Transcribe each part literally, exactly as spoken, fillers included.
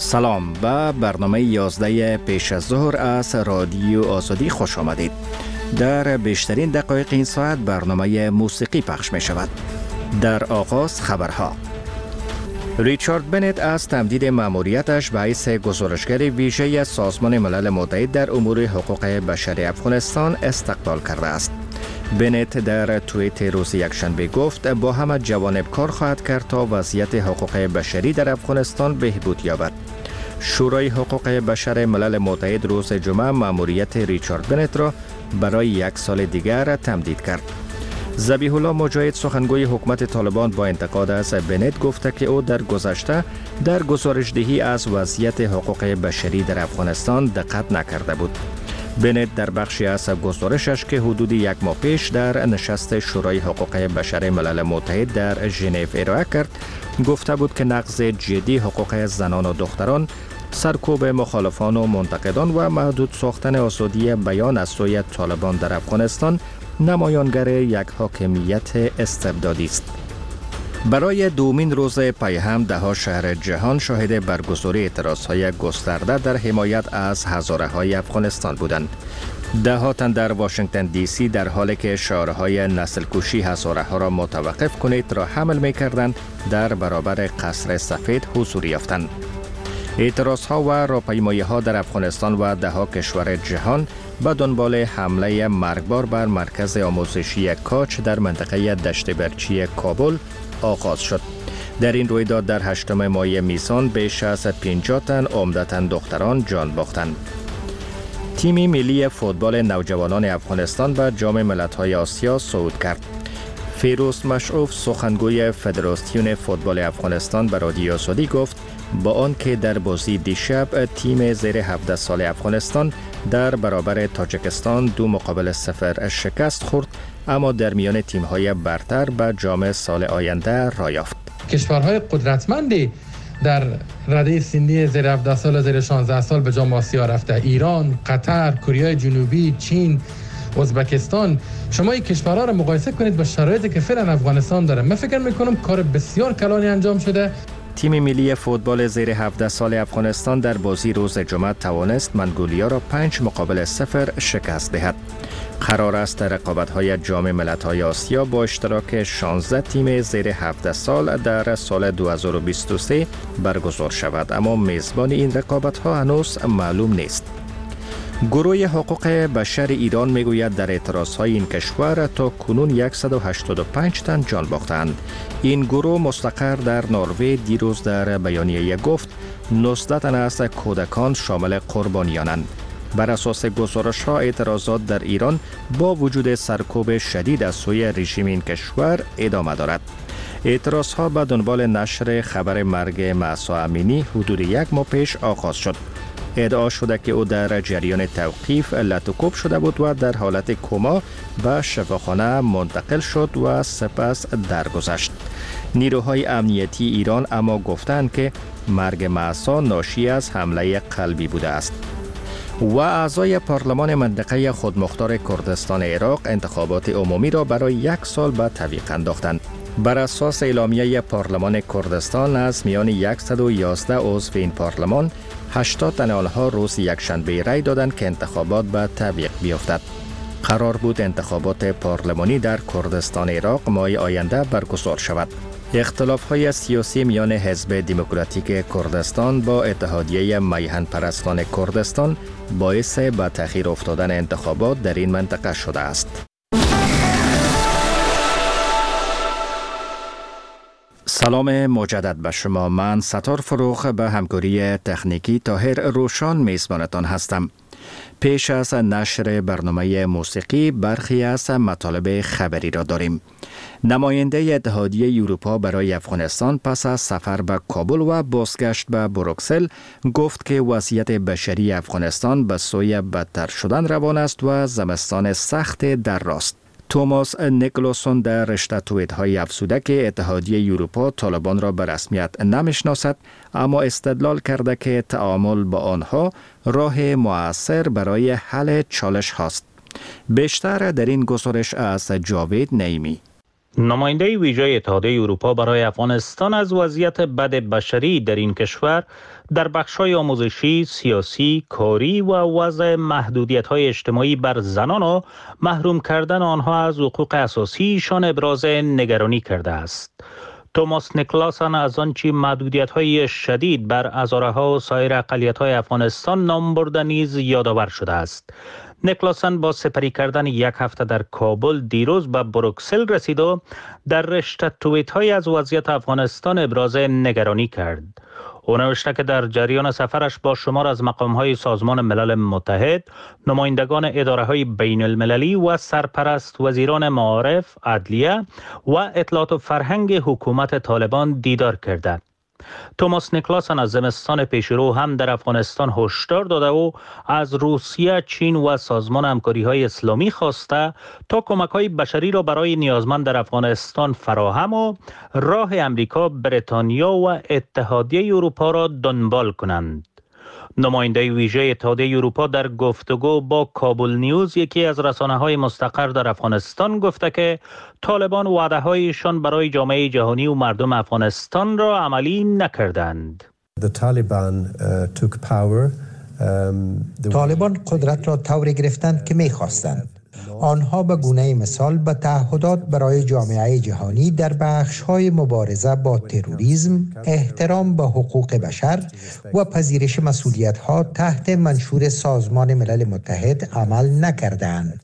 سلام به برنامه یازده پیش از ظهر از رادیو آزادی خوش آمدید. در بیشترین دقایق این ساعت برنامه موسیقی پخش می شود. در آغاز خبرها. ریچارد بنت از تمدید مأموریتش به حیث گزارشگر ویژه سازمان ملل متحد در امور حقوق بشری افغانستان استقبال کرده است. بنت در توییت روز یکشنبه گفت با همه جوانب کار خواهد کرد تا وضعیت حقوق بشری در افغانستان بهبود یابد. شورای حقوق بشر ملل متحد روز جمعه مأموریت ریچارد بنت را برای یک سال دیگر تمدید کرد. ذبیح الله مجاهد سخنگوی حکومت طالبان با انتقاد از بنت گفته که او در گذشته در گزارش‌دهی از وضعیت حقوق بشری در افغانستان دقت نکرده بود. بنت در بخشی از گزارشش که حدود یک ماه پیش در نشست شورای حقوق بشر ملل متحد در ژنو ارائه کرد گفته بود که نقض جدی حقوق زنان و دختران، سرکوب مخالفان و منتقدان و محدود ساختن آزادی بیان از سوی طالبان در افغانستان نمایانگر یک حاکمیت استبدادی است. برای دومین روز پی هم ده‌ها شهر جهان شاهد برگزاری اعتراضهای گسترده در حمایت از هزاره های افغانستان بودند. ده‌ها تن در واشنگتن دی سی در حالی که شعارهای نسل کشی هزاره ها را متوقف کنید را حمل می کردند در برابر قصر سفید حضور یافتند. اعتراض ها و راهپیمایی ها در افغانستان و ده‌ها کشور جهان به دنبال حمله مرگبار بر مرکز آموزشی کاچ در منطقه دشت برچی کابل آغاز شد. در این رویداد در هشتم ماه میسان بیش از پنجاه تن عمدتاً دختران جان باختند. تیم ملی فوتبال نوجوانان افغانستان به جام ملت‌های آسیا صعود کرد. فیروز مشعوف سخنگوی فدراسیون فوتبال افغانستان به رادیو آزادی گفت با آنکه در بازی دیشب تیم زیر هفده سال افغانستان در برابر تاجیکستان دو مقابل صفر شکست خورد، اما در میان تیم‌های برتر به جام سال آینده راه یافت. کشورهای قدرتمندی در رده سنی زیر هفده سال و زیر شانزده سال به جام آسیا رفته: ایران، قطر، کره جنوبی، چین، ازبکستان. شما این کشورها را مقایسه کنید با شرایطی که فعلا افغانستان داره. من فکر می‌کنم کار بسیار کلانی انجام شده. تیم ملی فوتبال زیر هفده سال افغانستان در بازی روز جمعه توانست منگولیا را پنج مقابل صفر شکست دهد. قرار است رقابت‌های جام ملت‌های آسیا با اشتراک شانزده تیم زیر هفده سال در سال دو هزار و بیست و سه برگزار شود، اما میزبان این رقابت‌ها هنوز معلوم نیست. گروه حقوق بشر ایران میگوید در اعتراضهای این کشور تا کنون صد و هشتاد و پنج تن جان باختند. این گروه مستقر در نروژ دیروز در بیانیه گفت نوزده تن از کودکان شامل قربانیانند. بر اساس گزارش ها اعتراضات در ایران با وجود سرکوب شدید از سوی رژیم این کشور ادامه دارد. اعتراض ها به دنبال نشر خبر مرگ مهسا امینی حدود یک ماه پیش آغاز شد. ادعا شده که او در جریان توقیف لطوکوب شده بود و در حالت کما به شفاخانه منتقل شد و سپس درگذشت. نیروهای امنیتی ایران اما گفتند که مرگ مهسا ناشی از حمله قلبی بوده است. و اعضای پارلمان منطقه خودمختار کردستان عراق انتخابات عمومی را برای یک سال به تعویق انداختند. بر اساس اعلامیه پارلمان کردستان از میان صد و یازده عضو این پارلمان، هشتاد تن آنها روز یکشنبه رای دادند که انتخابات به تعویق بیفتد. قرار بود انتخابات پارلمانی در کردستان عراق ماه آینده برگزار شود. اختلاف‌های سیاسی میان حزب دموکراتیک کردستان با اتحادیه میهن پرستان کردستان باعث به تأخیر افتادن انتخابات در این منطقه شده است. سلام مجدد به شما. من ستار فروخ به همکاری تکنیکی طاهر روشان میزبانتان هستم. پیش از نشر برنامه موسیقی برخی از مطالب خبری را داریم. نماینده اتحادیه اروپا برای افغانستان پس از سفر به کابل و بازگشت به بروکسل گفت که وضعیت بشری افغانستان به سوی بدتر شدن روان است و زمستان سخت در راست. توماس نیکلسون در رشته توییت‌های افزوده که اتحادیه اروپا طالبان را به رسمیت نمیشناسد، اما استدلال کرده که تعامل با آنها راه مؤثر برای حل چالش هاست. بیشتر در این گزارش از جاوید نعیمی. نماینده ویژه اتحادیه اروپا برای افغانستان از وضعیت بد بشری در این کشور در بخش‌های آموزشی، سیاسی، کاری و وضع محدودیت‌های اجتماعی بر زنان و محروم کردن آنها از حقوق اساسیشان ابراز نگرانی کرده است. توماس نیکلاسن از آنچه محدودیت‌های شدید بر هزارها و سایر اقلیت‌های افغانستان نام برده نیز یادآور شده است. نیکلاسن با سپری کردن یک هفته در کابل دیروز به بروکسل رسید و در رشته توییت‌های از وضعیت افغانستان ابراز نگرانی کرد. او نوشته که در جریان سفرش با شمار از مقام‌های سازمان ملل متحد، نمایندگان اداره‌های بین المللی و سرپرست وزیران معارف، عدلیه و اطلاعات و فرهنگ حکومت طالبان دیدار کرده. توماس نیکلاسن از زمستان پیشرو هم در افغانستان هشدار داده و از روسیه، چین و سازمان همکاری‌های اسلامی خواسته تا کمک‌های بشری را برای نیازمند در افغانستان فراهم و راه امریکا، بریتانیا و اتحادیه اروپا را دنبال کنند. نماینده ویژه اتحادیه اروپا در گفتگو با کابل نیوز، یکی از رسانه‌های مستقر در افغانستان، گفته که طالبان وعده‌هایشان برای جامعه جهانی و مردم افغانستان را عملی نکردند. طالبان قدرت را طوری گرفتند که می‌خواستند. آنها به گونه مثال به تعهدات برای جامعه جهانی در بخش‌های مبارزه با تروریسم، احترام به حقوق بشر و پذیرش مسئولیت‌ها تحت منشور سازمان ملل متحد عمل نکردند.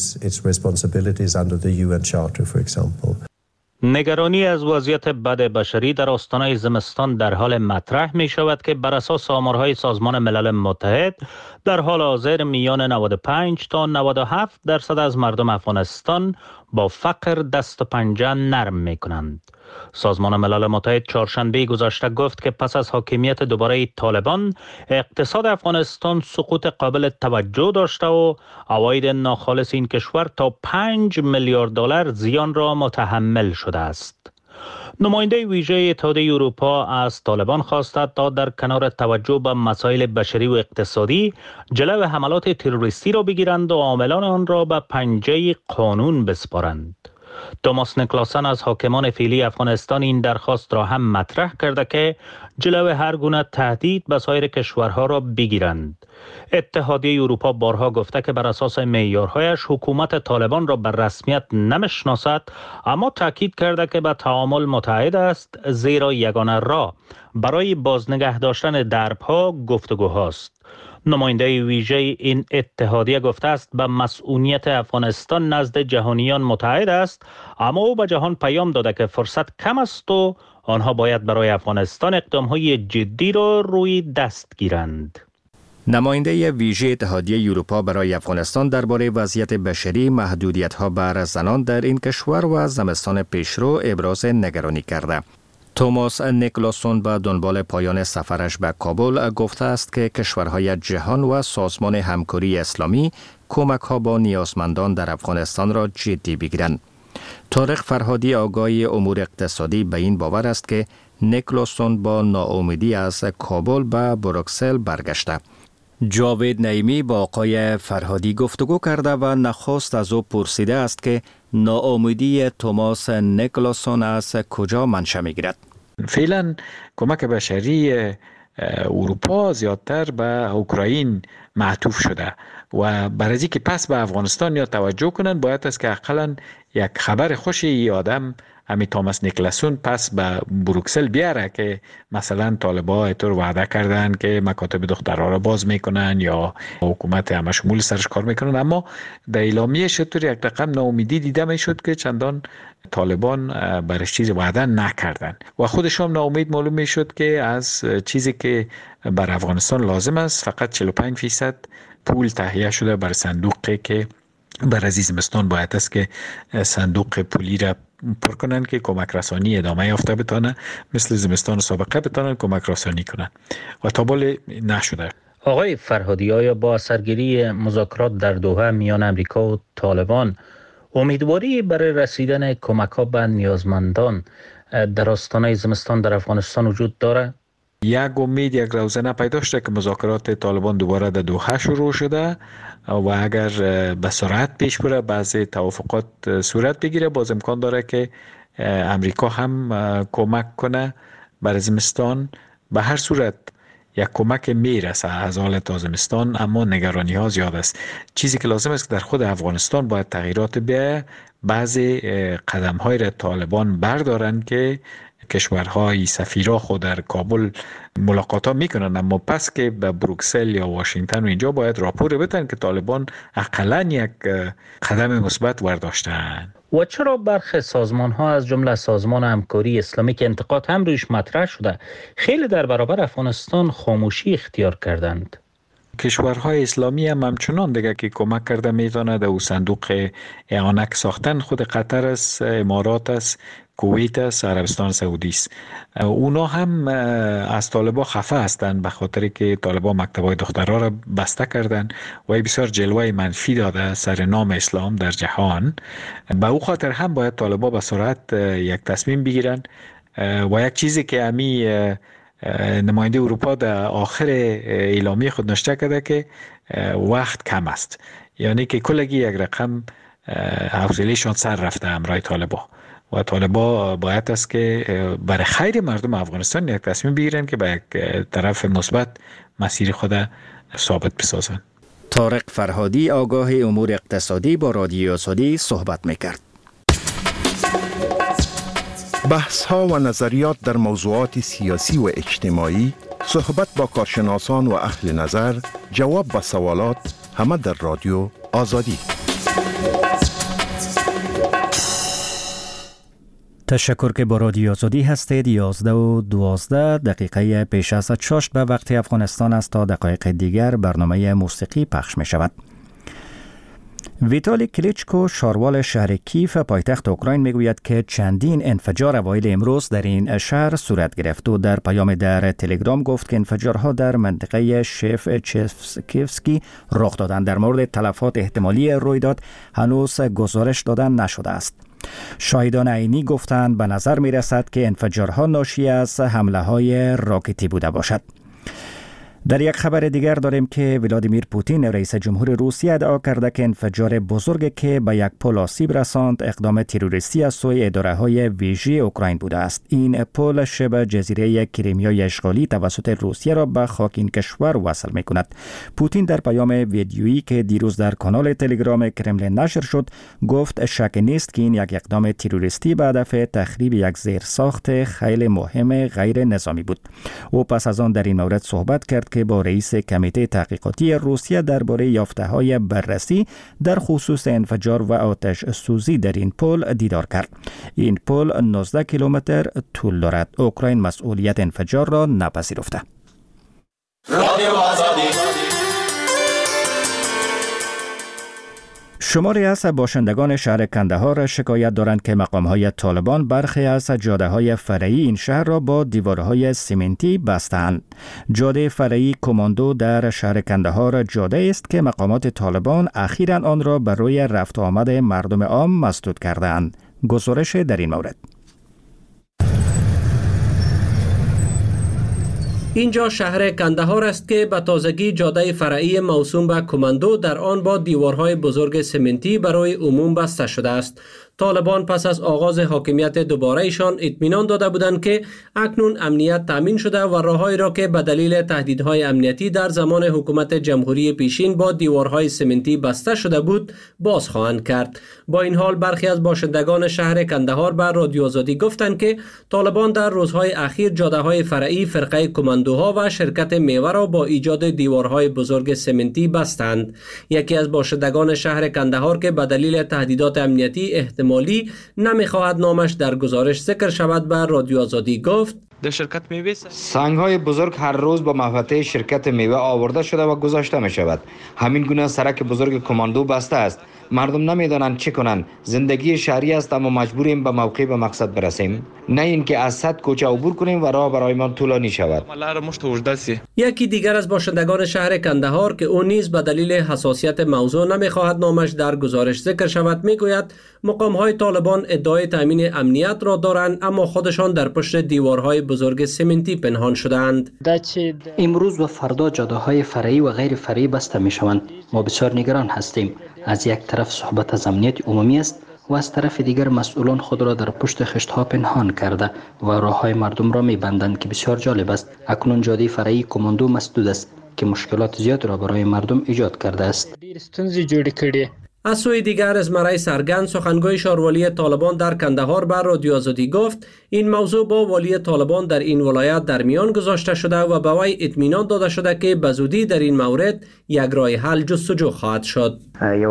نگرانی از وضعیت بد بشری در آستانه زمستان در حال مطرح می شود که بر اساس آمارهای سازمان ملل متحد در حال حاضر میان نود و پنج تا نود و هفت درصد از مردم افغانستان با فقر دست و پنجه نرم می کنند. سازمان ملل متحد چهارشنبه گذشته گفت که پس از حاکمیت دوباره طالبان، اقتصاد افغانستان سقوط قابل توجه داشته و عواید ناخالص این کشور تا پنج میلیارد دلار زیان را متحمل شده است. نماینده ویژه اتحادیه اروپا از طالبان خواسته تا در کنار توجه به مسائل بشری و اقتصادی، جلو حملات تروریستی را بگیرند و عاملان آن را به پنجه قانون بسپارند. توماس نیکلاسن از حاکمان فعلی افغانستان این درخواست را هم مطرح کرده که جلو هر گونه تهدید به سایر کشورها را بگیرند. اتحادیه اروپا بارها گفته که بر اساس معیارهایش حکومت طالبان را به رسمیت نمیشناسد، اما تاکید کرده که به تعامل متعهد است، زیرا یگانه راه برای بازنگه داشتن دربها گفتگوهاست. نماینده ویژه این اتحادیه گفته است به مسئولیت افغانستان نزد جهانیان متعهد است، اما او به جهان پیام داده که فرصت کم است و آنها باید برای افغانستان اقدام‌های جدی را روی دست گیرند. نماینده ویژه اتحادیه اروپا برای افغانستان درباره وضعیت بشری، محدودیت‌ها بر زنان در این کشور و زمستان پیشرو ابراز نگرانی کرده. توماس نیکلاسون به دنبال پایان سفرش به کابل گفته است که کشورهای جهان و سازمان همکاری اسلامی کمک‌ها با نیازمندان در افغانستان را جدی بگیرند. طارق فرهادی، آگاهی امور اقتصادی، به این باور است که نیکلاسون با ناامیدی از کابل به بروکسل برگشته. جاوید نعیمی با آقای فرهادی گفتگو کرده و نخست از او پرسیده است که ناامیدی توماس نیکلاسون از کجا منشأ می‌گیرد. فعلا کمک بشری اروپا زیادتر به اوکراین معطوف شده و برای از اینکه پس به افغانستان یا توجه کنن، باید است که اقلا یک خبر خوشی ای آدم همی توماس نیکلاسون پس به بروکسل بیاره که مثلا طالبا اینطور وعده کردن که مکاتب دخترها را باز میکنن یا حکومت همه شمول سرش کار میکنن، اما در اعلامیه شطور یک رقم ناامیدی دیده میشد که چندان طالبان برش چیز وعده نکردن و خودش هم ناامید معلوم میشد که از چیزی که بر افغانستان لازم است فقط چهل و پنج درصد پول تهیه شده بر صندوقی که بر از زمستان باید است که صندوق پولی را پر کنن که کمک رسانی ادامه یافته بتانه، مثل زمستان سابقه بتانن کمک رسانی کنن و تا بال نشده. آقای فرهادی، آیا با اثرگیری مذاکرات در دوحه میان امریکا و طالبان امیدواری برای رسیدن کمک‌ها به نیازمندان در آستانه زمستان در افغانستان وجود داره؟ یک امید یک روزنه پیدا شده که مذاکرات طالبان دوباره در دوحه شروع شده و اگر به سرعت پیش بره بعضی توافقات صورت بگیره، باز امکان داره که امریکا هم کمک کنه بر زمستان. به هر صورت یک کمک میرسه از حالت زمستان، اما نگرانی ها زیاد است. چیزی که لازم است که در خود افغانستان باید تغییرات بیاید. بعضی قدم های را طالبان بردارن که کشورهای سفیرا خود در کابل ملاقات ها میکنن، اما پس که به بروکسل یا واشنگتن و اینجا باید راپور بدن که طالبان اقلا یک قدم مثبت برداشتن. و چرا برخی سازمان ها از جمله سازمان همکاری اسلامی که انتقاد هم رویش مطرح شده خیلی در برابر افغانستان خاموشی اختیار کردند؟ کشورهای اسلامی هم همچنان دیگه که کمک کرده میتونه در صندوق اعانه ساختن خود قطر است، امارات است، کویت است، عربستان سعودی است. اونا هم از طالبان خفه هستند به خاطر که طالبان مکتبای دخترها را بسته کردند و بسیار جلوه منفی داده سر نام اسلام در جهان. به او خاطر هم باید طالبان به سرعت یک تصمیم بگیرن و یک چیزی که امی نماینده اروپا در آخر اعلامیه خود نوشته کرده که وقت کم است، یعنی که کلگی یک رقم حوصله‌شان سر رفته امرای طالبان و طالبان باید است که برای خیر مردم افغانستان یک تصمیم بگیرن که به یک طرف مثبت مسیر خود ثابت بسازن. طارق فرهادی آگاه امور اقتصادی با رادیو آزادی صحبت میکرد. بحث ها و نظریات در موضوعات سیاسی و اجتماعی، صحبت با کارشناسان و اهل نظر، جواب به سوالات، همه در رادیو آزادی. تشکر که با رادیو آزادی هستید. یازده و دوازده دقیقه پیش از چاشت به وقت افغانستان است. تا دقایق دیگر برنامه موسیقی پخش می شود. ویتالی کلیچکو، شاروال شهر کیف پایتخت اوکراین، میگوید که چندین انفجار اوایل امروز در این شهر صورت گرفت و در پیام در تلگرام گفت که انفجارها در منطقه شف چفسکیفسکی رخ دادند. در مورد تلفات احتمالی رویداد هنوز گزارش دادن نشده است. شاهدان عینی گفتند به نظر می رسد که انفجارها ناشی از حمله های راکتی بوده باشد. در یک خبر دیگر داریم که ولادیمیر پوتین رئیس جمهور روسیه ادعا کرده که انفجار بزرگی که به یک پل آسیب رساند اقدام تروریستی از سوی اداره‌های ویژه اوکراین بوده است. این پل شبه جزیره کریمیای اشغالی توسط روسیه را به خاک این کشور وصل می‌کند. پوتین در پیام ویدیویی که دیروز در کانال تلگرام کرملین نشر شد گفت شک نیست که این یک اقدام تروریستی به هدف تخریب یک زیرساخت خیلی مهم غیر نظامی بود. او پس از آن در این مورد صحبت کرد که با رئیس کمیته تحقیقاتی روسیه درباره یافته‌های بررسی در خصوص انفجار و آتش سوزی در این پل دیدار کرد. این پل نوزده کیلومتر طول دارد. اوکراین مسئولیت انفجار را نپذیرفته. شماری از باشندگان شهر کندهار شکایت دارند که مقام‌های طالبان برخی از جاده‌های فرعی این شهر را با دیوارهای سیمنتی بستند. جاده فرعی کماندو در شهر کندهار جاده است که مقامات طالبان اخیراً آن را برای رفت و آمد مردم عام مسدود کردند. گزارش در این مورد. اینجا شهر کندهار است که به تازگی جاده فرعی موسوم به کماندو در آن با دیوارهای بزرگ سمنتی برای عموم بسته شده است. طالبان پس از آغاز حاکمیت دوباره ایشان اطمینان داده بودند که اکنون امنیت تامین شده و راههایی را که به دلیل تهدیدهای امنیتی در زمان حکومت جمهوری پیشین با دیوارهای سمنتی بسته شده بود باز خواهند کرد. با این حال برخی از باشندگان شهر کندهار به رادیو آزادی گفتند که طالبان در روزهای اخیر جاده‌های فرعی فرقه کماندوها و شرکت میوه را با ایجاد دیوارهای بزرگ سمنتی بستند. یکی از باشندگان شهر کندهار که به دلیل تهدیدات امنیتی احتمال مالی نمیخواهد نامش در گزارش ذکر شود به رادیو آزادی گفت در شرکت میوه سنگ های بزرگ هر روز با مفاتیح شرکت میوه آورده شده و گذاشته می شود. همین گونه سرک بزرگ کماندو بسته است. مردم نمیدانند چه کنند. زندگی شهری است اما مجبوریم به موقع به مقصد برسیم، نه اینکه از صد کوچه عبور کنیم و راه برایمان طولانی شود. یکی دیگر از باشندگان شهر کندهار که او نیز به دلیل حساسیت موضوع نمیخواهد نامش در گزارش ذکر شود میگوید مقام‌های طالبان ادعای تامین امنیت را دارند اما خودشان در پشت دیوارهای بزرگ سمنتی پنهان شده‌اند. امروز و فردا جاده‌های فرعی و غیر فرعی بسته می‌شوند. ما بسیار نگران هستیم. از یک طرف صحبت از امنیت عمومی است و از طرف دیگر مسئولان خود را در پشت خشت‌ها پنهان کرده و راه‌های مردم را می‌بندند که بسیار جالب است. اکنون جاده فرعی کماندو مسدود است که مشکلات زیاد را برای مردم ایجاد کرده است. از سوی دیگر ازمرای سرگند سخنگوی شاروالی طالبان در کندهار بر رادیو آزادی گفت این موضوع با والی طالبان در این ولایت در میان گذاشته شده و به وی اطمینان داده شده که به زودی در این مورد یک راه حل جستجو خواهد شد.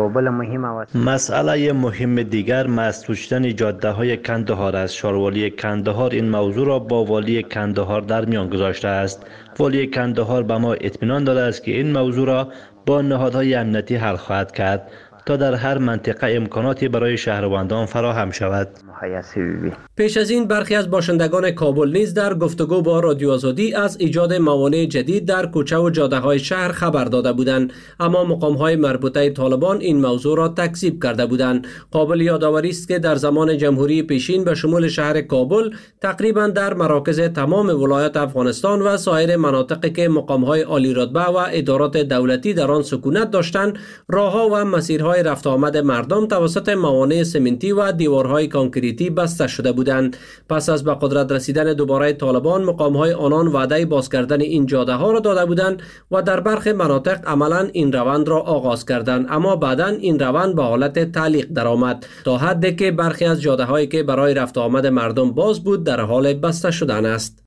مسئله مهم دیگر مسدود شدن جاده های کندهار است. شاروالی کندهار این موضوع را با والی کندهار در میان گذاشته است. والی کندهار به ما اطمینان داده است که این موضوع را با نهادهای امنیتی حل خواهد کرد تا در هر منطقه امکاناتی برای شهروندان فراهم شود. پیش از این برخی از باشندگان کابل نیز در گفتگو با رادیو آزادی از ایجاد موانع جدید در کوچه و جاده های شهر خبر داده بودند، اما مقام های مربوطه طالبان این موضوع را تکذیب کرده بودند. قابل یادآوری است که در زمان جمهوری پیشین به شمول شهر کابل تقریبا در مراکز تمام ولایات افغانستان و سایر مناطقی که مقام های عالی رتبه و ادارات دولتی در آن سکونت داشتند راهها و مسیرهای رفت آمد مردم توسط موانع سمنتی و دیوارهای کانکریتی بسته شده بودند. پس از به قدرت رسیدن دوباره طالبان مقام‌های آنان وعده باز کردن این جاده ها را داده بودند و در برخی مناطق عملاً این روند را آغاز کردند، اما بعداً این روند به حالت تعلیق درآمد تا حدی که برخی از جاده هایی که برای رفت آمد مردم باز بود در حال بسته شدن است.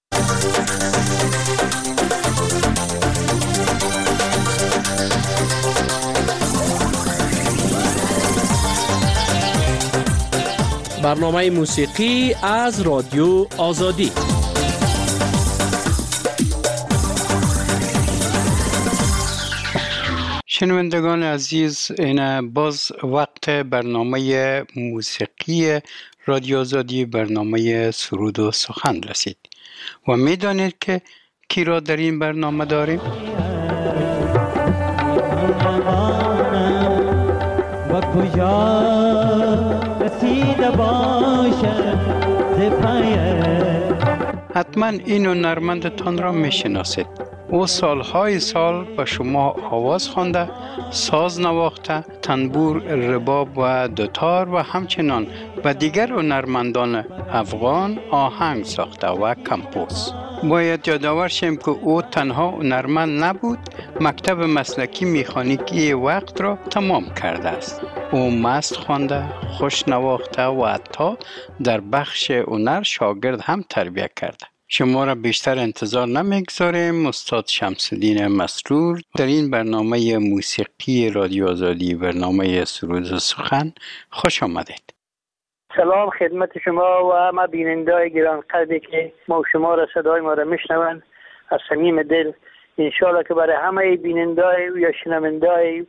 برنامه موسیقی از رادیو آزادی. شنوندگان عزیز، این باز وقت برنامه موسیقی رادیو آزادی، برنامه سرود و سخن رسید و میدانید که کی را در این برنامه داریم؟ و کجا رسیده باشد حتما این هنرمندتان را میشناسید. او سالهای سال به شما آواز خوانده، ساز نواخته، تنبور، رباب و دوتار و همچنان و دیگر هنرمندان افغان آهنگ ساخته و کمپوز. باید یادآور شیم که او تنها هنرمند نبود، مکتب مسلکی مکانیکی وقت را تمام کرده است. او مست خوانده، خوش نواخته و حتی در بخش هنر شاگرد هم تربیت کرده. شما را بیشتر انتظار نمیگذاریم. استاد شمس‌الدین مسرور در این برنامه موسیقی رادیو آزادی، برنامه سرود و سخن، خوش آمدید. سلام خدمت شما و ما بیننده‌های گرانقدری که ما شما را صدای ما را میشنوند. از صمیم دل انشالله که برای همه بیننده‌های یا شنونده‌های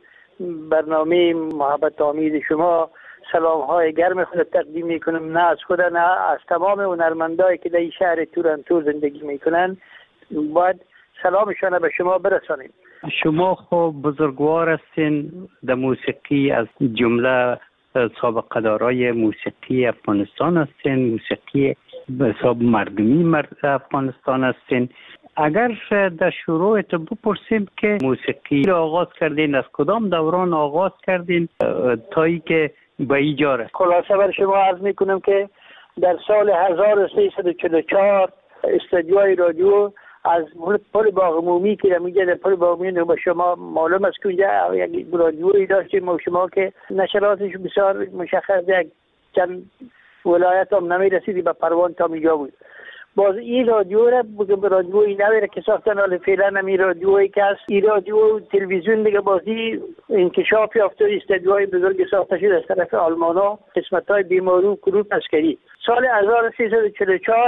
برنامه محبت آمیز شما سلام های گرم خود تقدیم میکنم، نه از خود نه از تمام هنرمندایی که در این شهر تورنتو زندگی میکنن. باید سلامشان به شما برسانیم. شما خوب بزرگوار هستین در موسیقی، از جمله سابقه دارای موسیقی افغانستان هستین، موسیقی به حساب مردمی مرد افغانستان هستین. اگر در شروعت بپرسیم که موسیقی را آغاز کردین، از کدام دوران آغاز کردین تا ای که به اینجا رسید؟ خلاصه بر شما عرض میکنم که در سال هزار و سیصد و چهل و چهار استودیوهای رادیو از پل باغ عمومی که میگه در پل باغ عمومی به شما معلوم است که اونجا یک رادیویی داشتیم و شما که نشراتش بسیار مشخص یک چند ولایت هم نمیرسیدی به پروان تا میجا بود. باز این رادیو را بگم رادیویی نویره که ساختن، حالا فعلا نمی رادیویی که هست این رادیو تلویزیون دیگه بازی انکشاف یافته، استودیوهای بزرگ ساخته شد از طرف آلمانا، قسمت های بیمارو کروپ عسکری. سال هزار و سیصد و چهل و چهار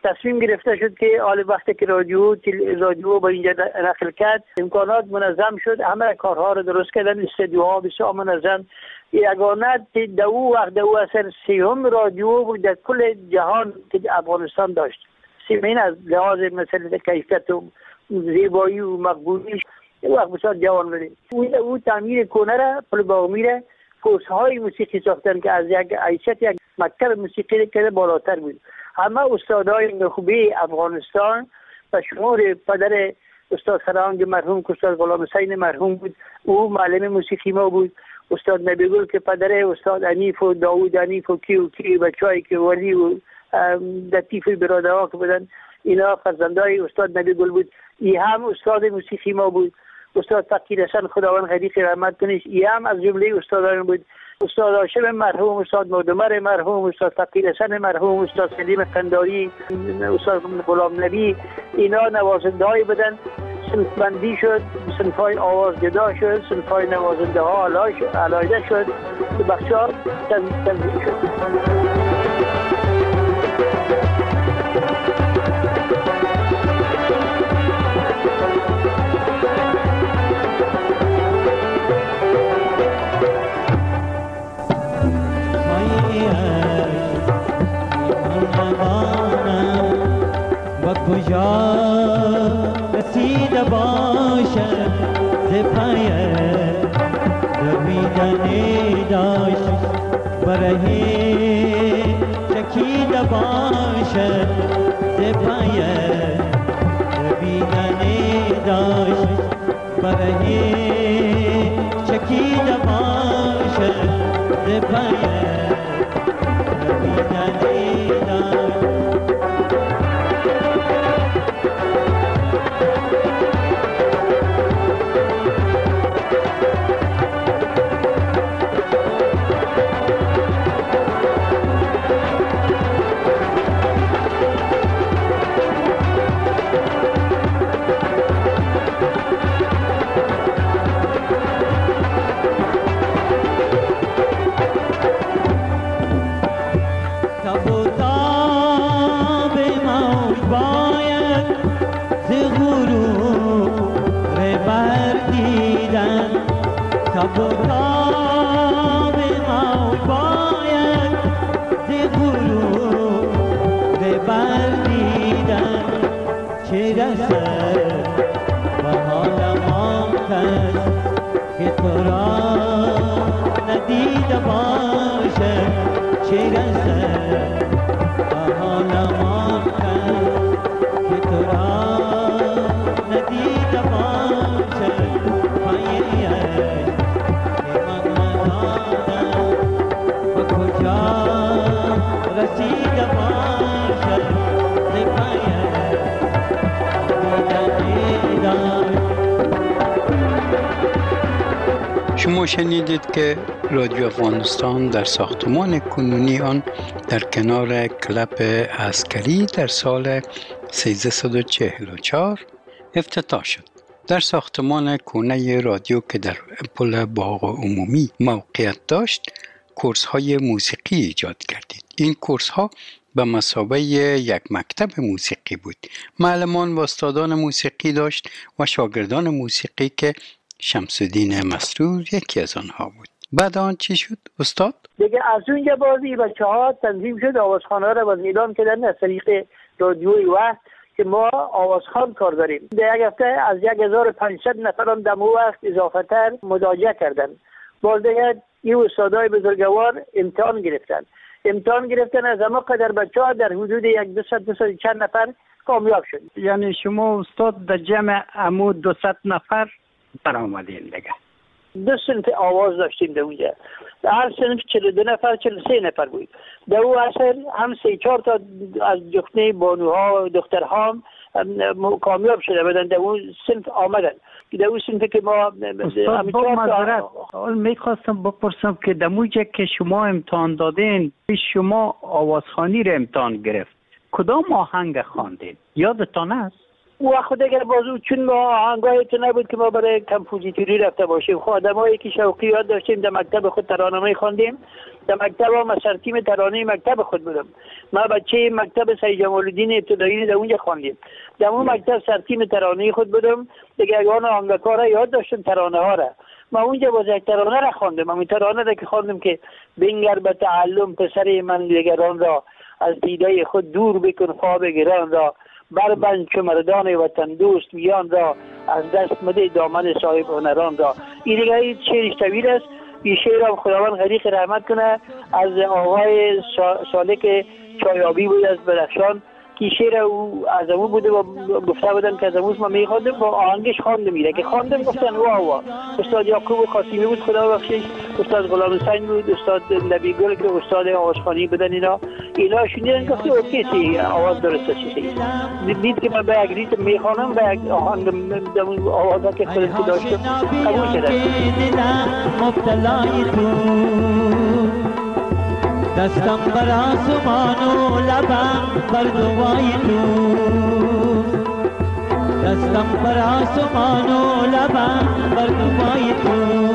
تصمیم گرفته شد که حال وقتی که رادیو رادیو با اینجا نقل کرد، امکانات منظم شد، همه کارها رو درست کردن، استودیوها بسیار منظم. یگانه دو وقت دو اثر سیوم رادیو بود در کل جهان که افغانستان داشت. سیمین از لحاظ مثل کیفیت و زیبایی و مقبولیش وقت بسیار جوان بود. او, او تعمیر کنه را پل باغمیره کورس های موسیقی ساختن که از یک حیثیت یک مکتب موسیقی که بالاتر بود. همه استادای نخبه افغانستان و شمار پدر استاد فرهنگ مرحوم که استاد غلام حسین مرحوم بود، او معلم موسیقی ما بود. استاد نبیگل که پدر استاد انیف و داوود انیف و کی و کی بچه‌ای که ولی و لطیف برادرها که بودن، اینا فرزندای استاد نبیگل بود. ای هم استاد موسیقی ما بود. استاد فقیر حسن خداوند غریق رحمت کنه، ای هم از جمله استادان بود. استاد هاشم مرحوم، استاد مودمر مرحوم، استاد فقیر حسن مرحوم، استاد سلیم قنداری، استاد غلام نبی، اینا نوازنده های بدن. صنف بندی شد، صنف های آواز جدا شد، صنف های نوازنده ها علایده شد، بخشا تنظیم شد. کجا رسیده باشد ز پای دویدن داشت برهی چکیده باشد ز پای دویدن داشت برهی چکیده باشد ز پای دویدن داشت. شما شنیدید که رادیو افغانستان در ساختمان کنونی آن در کنار کلب عسکری در سال سیزده چهل و چهار افتتاح شد. در ساختمان کونه رادیو که در پل باغ عمومی موقعیت داشت، کورس های موسیقی ایجاد کردید. این کورس ها به مثابه یک مکتب موسیقی بود. معلمان و استادان موسیقی داشت و شاگردان موسیقی که شمس الدین مسرور یکی از آنها بود. بعد آن چی شد استاد؟ دیگه از اونجا بازی بچه ها تنظیم شد، آوازخانه را باز اعلام کردن از طریق رادیوی وقت که ما آوازخوان کار داریم. در یک هفته از یک هزار و پانصد نفرم در مو وقت اضافه تر مراجعه کردن. باز دیگه این استادای بزرگوار امتحان گرفتن. امتحان گرفتن از اما قدر بچه ها در حدود یک دویست دویست چند نفر کامیاب شد. یعنی شما استاد در جمع امو دویست نفر برآمدین دیگه. دو صنف آواز داشتیم در اونجا. در هر صنف چهل و دو نفر چهل و سه نفر بود. در اون اصل هم سه چهار تا از جخنه بانوها و دخترها کامیاب شده بودن، در اون صنف آمدن. در اون صنف که ما استاد با مذارت میخواستم بپرسم که در موجه که شما امتحان دادین شما آوازخوانی رو امتحان گرفت، کدام آهنگ خواندین؟ یادتان است؟ و خود اگر بازو چون ما آهنگای تو نبود که ما برای کمپوزیتوری رفته باشیم. خب آدمایی که شوقی یاد داشتیم در مکتب خود ترانه‌ای خواندیم. در مکتب هم سرتیم ترانه مکتب خود بودم. ما بچه مکتب سید جمال الدین ابتدایی در اونجا خواندیم. در اون مکتب سرتیم ترانه خود بودم. دیگه اگان آهنگسازا را یاد داشتم ترانه ها را. ما اونجا باز یک ترانه را خواندم. همین ترانه را که خواندم که بنگر به تعلم پسر من دیگران را، از دیده خود دور بکن خواب گران را، بربند چو مردان وطن دوست میان را، از دست مده دامن صاحب هنران را. این دیگه شعرش طویل است. این شعر هم خداوند غریق رحمت کنه از آقای سالک چایابی بود از بدخشان که شعر او از امو بوده و گفته بودن که از اموز ما میخواندم با آهنگش خوانده میره که خواندم گفتن واه واه. استاد یعقوب قاسمی بود خدا بخشش، استاد غلام حسین بود، استاد نبی گل که استاد آوازخوانی بودن. اینا اینا شنیدن گفت اوکی سی آواز درست است. دید که من به یک ریتم میخوانم به یک آهنگ آوازا که خودم که داشتم قبول کردم. دستم بر آسمان و لبم بر دوای تو، دستم بر آسمان و لبم بر دوای تو.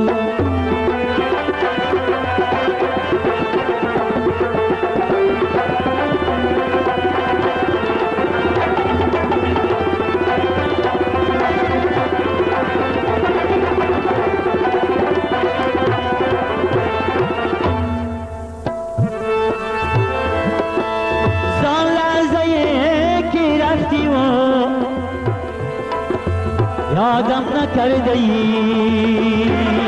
یادم نکرده ای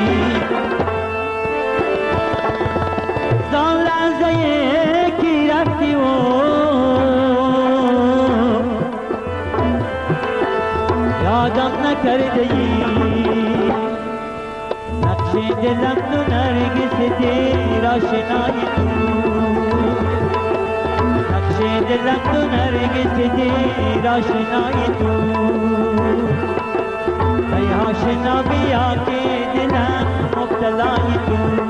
زان لحظه که رفتی و یادم نکرده ای نقش دلم تو نرگس دیر آشنای تو، نقش دلم تو نرگس دیر آشنای تو. آشنا بیا که دلم مبتلای تو،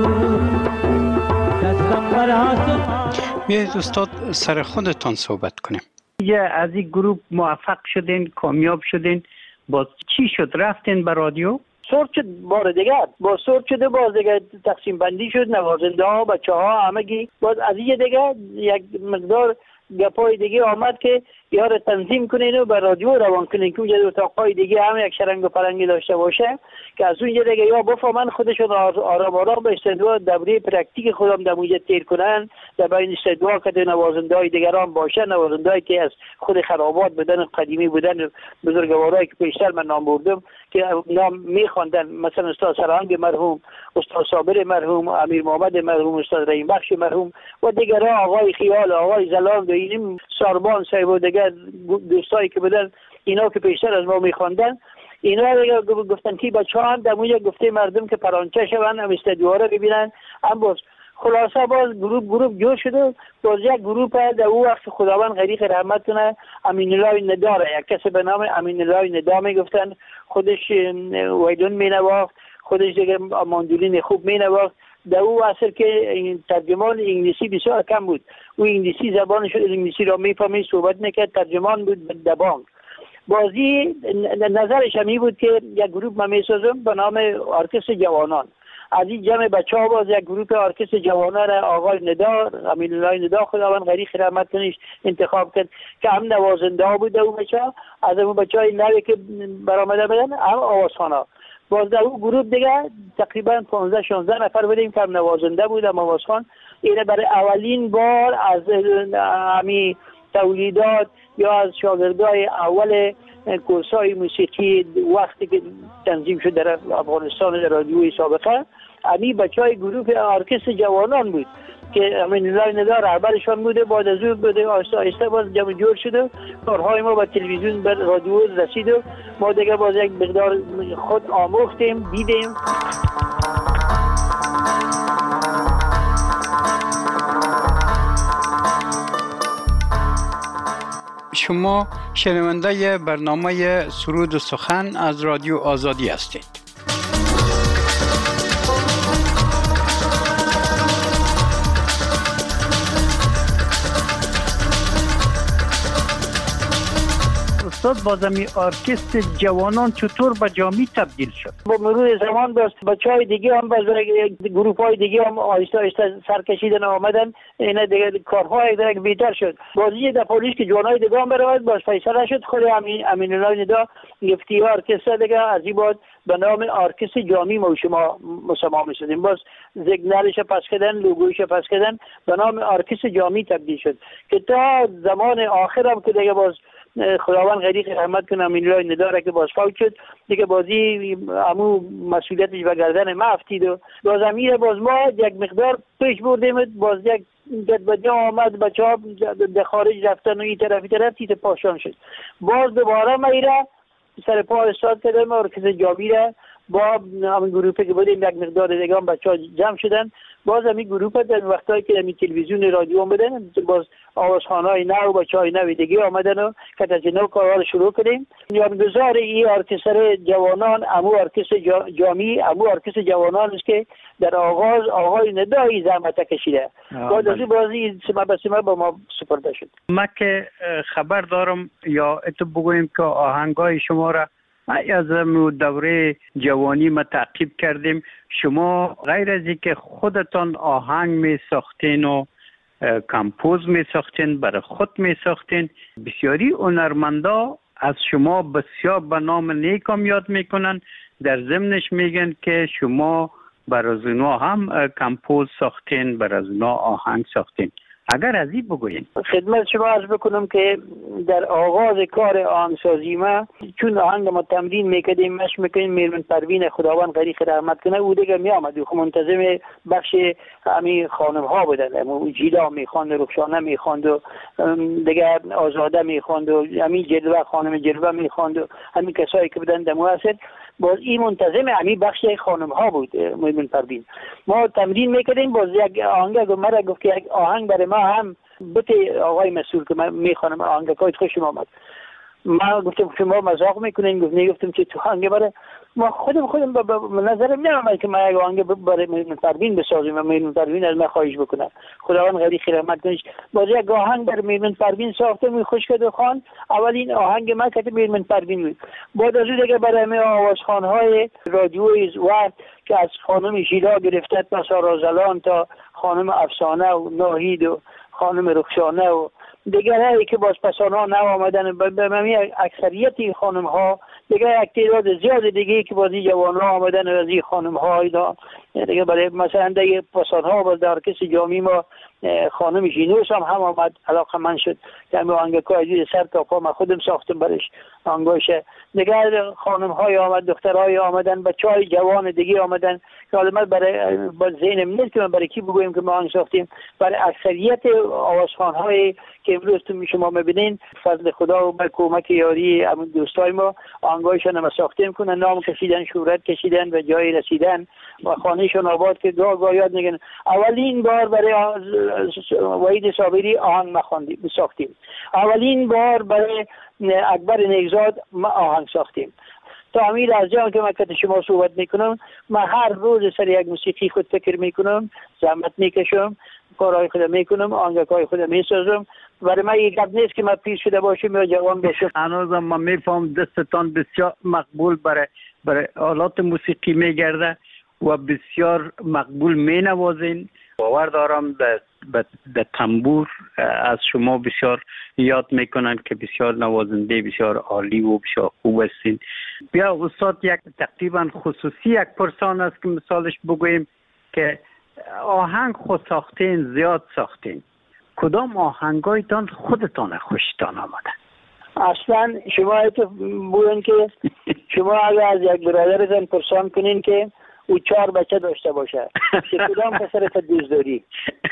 دستم بر آسمان. بیایید استاد سر خودتان صحبت کنیم. یه از این گروه موفق شدین، کامیاب شدین، باز چی شد؟ رفتین به رادیو؟ سورت شد بار دیگه، با سورت شده باز دیگه تقسیم بندی شد، نوازنده ها بچه ها همگی باز از این دیگه یک مقدار گپای دیگه آمد که یار تنظیم کنین و به رادیو روان کنین که اونجا اتاقای دیگه هم یک شرنگ و پرنگی داشته باشه که از اونجا دیگه یا بفهمن خودشون آرام آرام به استدوا دوره پرکتیک خودم در اونجا تیر کنن، در بین استدوا که نوازنده های دیگران باشه، نوازنده هایی که از خود خرابات بودن قدیمی بودن، بزرگوارایی که پیشتر من نام بردم که نام میخواندن، مثلا استاد سرهنگ مرحوم، استاد صابر مرحوم، امیر محمد مرحوم، استاد رحیم بخش مرحوم و دیگران، آقای خیال، آقای زلاند و این ساربان صاحب و دیگر دوستایی که بودن، اینا که پیشتر از ما میخواندن، اینا دیگه گفتن که بچه‌ها هم در اونجا گفته مردم که پرانچه شون، هم استدیوها رو ببینن، هم باز خلاصه باز گروپ گروپ جور شده. باز یک گروپ در اون وقت خداوند غریق رحمت کنه امین الله نداره، یک کسی به نام امین الله ندا میگفتن، خودش ویدون مینواخت، خودش دیگه ماندولین خوب مینواخت. در او اصل که ترجمان انگلیسی بسیار کم بود، او انگلیسی زبانش انگلیسی را میفهمید، صحبت میکرد، ترجمان بود در بانک. بازی نظرش همی بود که یک گروپ ما میسازم به نام ارکستر جوانان. از این جمع بچه ها باز یک گروپ ارکستر جوانان را آقای ندا، امین الله ندا خداوند غریق رحمت کنه انتخاب کرد که هم نوازنده ها بود. اون بچه ها از اون بچه های نوی که برآمده بودن هم آوازخوانا. باز در اون گروپ دیگه تقریبا پانزده شانزده نفر بودیم که هم نوازنده بود هم آوازخوان. اینه برای اولین بار از همی تولیدات یا از شاگردای اول کورسای موسیقی وقتی که تنظیم شد در افغانستان در رادیوی سابقه، همی بچه های گروپ ارکستر جوانان بود که امین الله ندا رهبرشان بوده. بعد از اون بوده آهسته آهسته باز جمع جور شده، کارهای ما به تلویزیون بر رادیو رسید و ما دیگه باز یک مقدار خود آموختیم، دیدیم. شما شنونده برنامه سرود و سخن از رادیو آزادی هستید. استاد بازمی ارکستر جوانان چطور به جامی تبدیل شد؟ با مرور زمان باز بچهای دیگه هم باز گروه های دیگه هم آهسته آهسته سرکشیدن آمدن، اینا دیگه کارهای دیگه بهتر شد. بازی در پلیس که جوانای دیگه هم برآمد باز فیصله شد. خود امین امین الله ندا گفتی ارکستر دیگه از این بعد به نام ارکستر جامی ما شما مسما می‌شدیم. باز سیگنالش پس کردن، لوگویش پس کردن، به نام ارکستر جامی تبدیل شد که تا زمان آخر هم که دیگه باز خداوند غریق رحمت کنه امین الله نداره که باز فوت شد دیگه، بازی امو مسئولیتش به گردن ما افتید و باز امیر باز ما یک مقدار پیش بردیم. باز یک گدبدی آمد، بچه ها در خارج رفتن و این طرفی طرف تیت پاشان شد. باز دوباره میره سر پا استاد کردم ارکستر جامی را با همین گروپی که بودیم یک مقدار دیگه هم بچه ها جمع شدن. باز همین گروپ در وقتایی که همین تلویزیون رادیو آمدن باز آوازخوان‌های نو بچه های نو دیگه آمدن و که از نو کارها رو شروع کردیم. بنیانگذار این ارکستر جوانان امو ارکستر جامی، امو ارکستر جوانان است که در آغاز آقای ندایی زحمت کشیده. بعد از بازی سما به سما با ما سپرده شد. ما که خبر دارم یا اتو بگویم که آهنگای شما را از دوره جوانی ما تعقیب کردیم. شما غیر از اینکه خودتان آهنگ می ساختین و کمپوز می ساختین، برای خود می ساختین، بسیاری هنرمندا از شما بسیار به نام نیکم یاد میکنن، در ضمنش میگن که شما برای از اونا هم کمپوز ساختین، برای از اونا آهنگ ساختین. اگر از این بگوین. خدمت شما عرض بکنم که در آغاز کار آهنگسازی ما چون آهنگ ما تمرین میکردیم مش میکنیم میرمن پروین خداوند غریق رحمت کنه او دیگه میامد و منتظم بخش همین خانم ها بودن، همین جیلا میخواند، رخشانه میخواند و دیگه آزاده میخواند و همین جلوه خانم جلوه میخواند و همین کسایی که بودن در مؤثر. باز این منتظم همین بخش خانم ها بود میرمن پروین. ما تمرین میکردیم. باز یک آهنگ مرا گفت که یک آهنگ برای ما هم بته آقای مسئول که من میخوانم آهنگ کاید خوشم آمد. من گفتم شما مذاق میکنین؟ گفت نه. گفتم چه تو آهنگ برای ما خودم خودم به نظرم نمیاد که من یک آهنگ برای میرمن پروین بسازم و میرمن پروین از من خواهش بکنه. خداوند غریق رحمت کنه. باز یک آهنگ برای میرمن پروین ساختم و خوش کرد و خوان. اولین آهنگ من که میرمن پروین بود. بعد از اون دیگه برای من آوازخوان‌های رادیویی و که از خانم ژیلا گرفته تا سارازلان تا خانم افسانه و ناهید و خانم رخشانه و دیگرایی که باز پسان ها نو آمدن، به ممی اکثریت این خانم ها دیگه یک تعداد زیاد دیگه که بازی جوان ها آمدن از این خانم ها اینا دیگه برای مثلا دیگه پسان ها باز در کسی جامی ما خانم ژینوس هم هم آمد علاقه من شد که همه آنگه که سر تا پا من خودم ساختم برش آنگاشه. دیگه خانم های آمد، دختر های آمدن، بچه های جوان دیگه آمدن که حالا برای با ذهنم نیست که من برای کی بگویم که ما آنگ ساختیم. برای اکثریت آوازخوان های که امروز تو شما میبینین فضل خدا و با کمک یاری همون دوستای ما آنگایشان هم ساختیم کنن، نام کشیدن، شهرت کشیدن و جای رسیدن و خانهشون آباد که گاه گاه یاد میگن. اولین بار برای وحید صابری آهنگ مخواندیم ساختیم. اولین بار برای اکبر نیکزاد ما آهنگ ساختیم. تا امیر از جان که من که شما صحبت میکنم، من هر روز سر یک موسیقی خود فکر میکنم، زحمت میکشم، کارهای خودم میکنم، آهنگای خودم میسازم. برای من یک گپ نیست که من پیر شده باشم یا جوان باشم. هنوزم من میفهم دستتان بسیار مقبول برای برای آلات موسیقی میگرده و بسیار مقبول مینوازین. باور دارم در در تنبور از شما بسیار یاد میکنن که بسیار نوازنده بسیار عالی و بسیار خوب هستین. بیا استاد یک تقریبا خصوصی یک پرسان است که مثالش بگوییم که آهنگ خود ساختین، زیاد ساختین، کدام آهنگایتان خودتان خوشتان آمده؟ اصلا شما تو بودن که شما اگر از یک برادرتان پرسان کنین که او چهار بچه داشته باشه که کدام پسرت دوست داری؟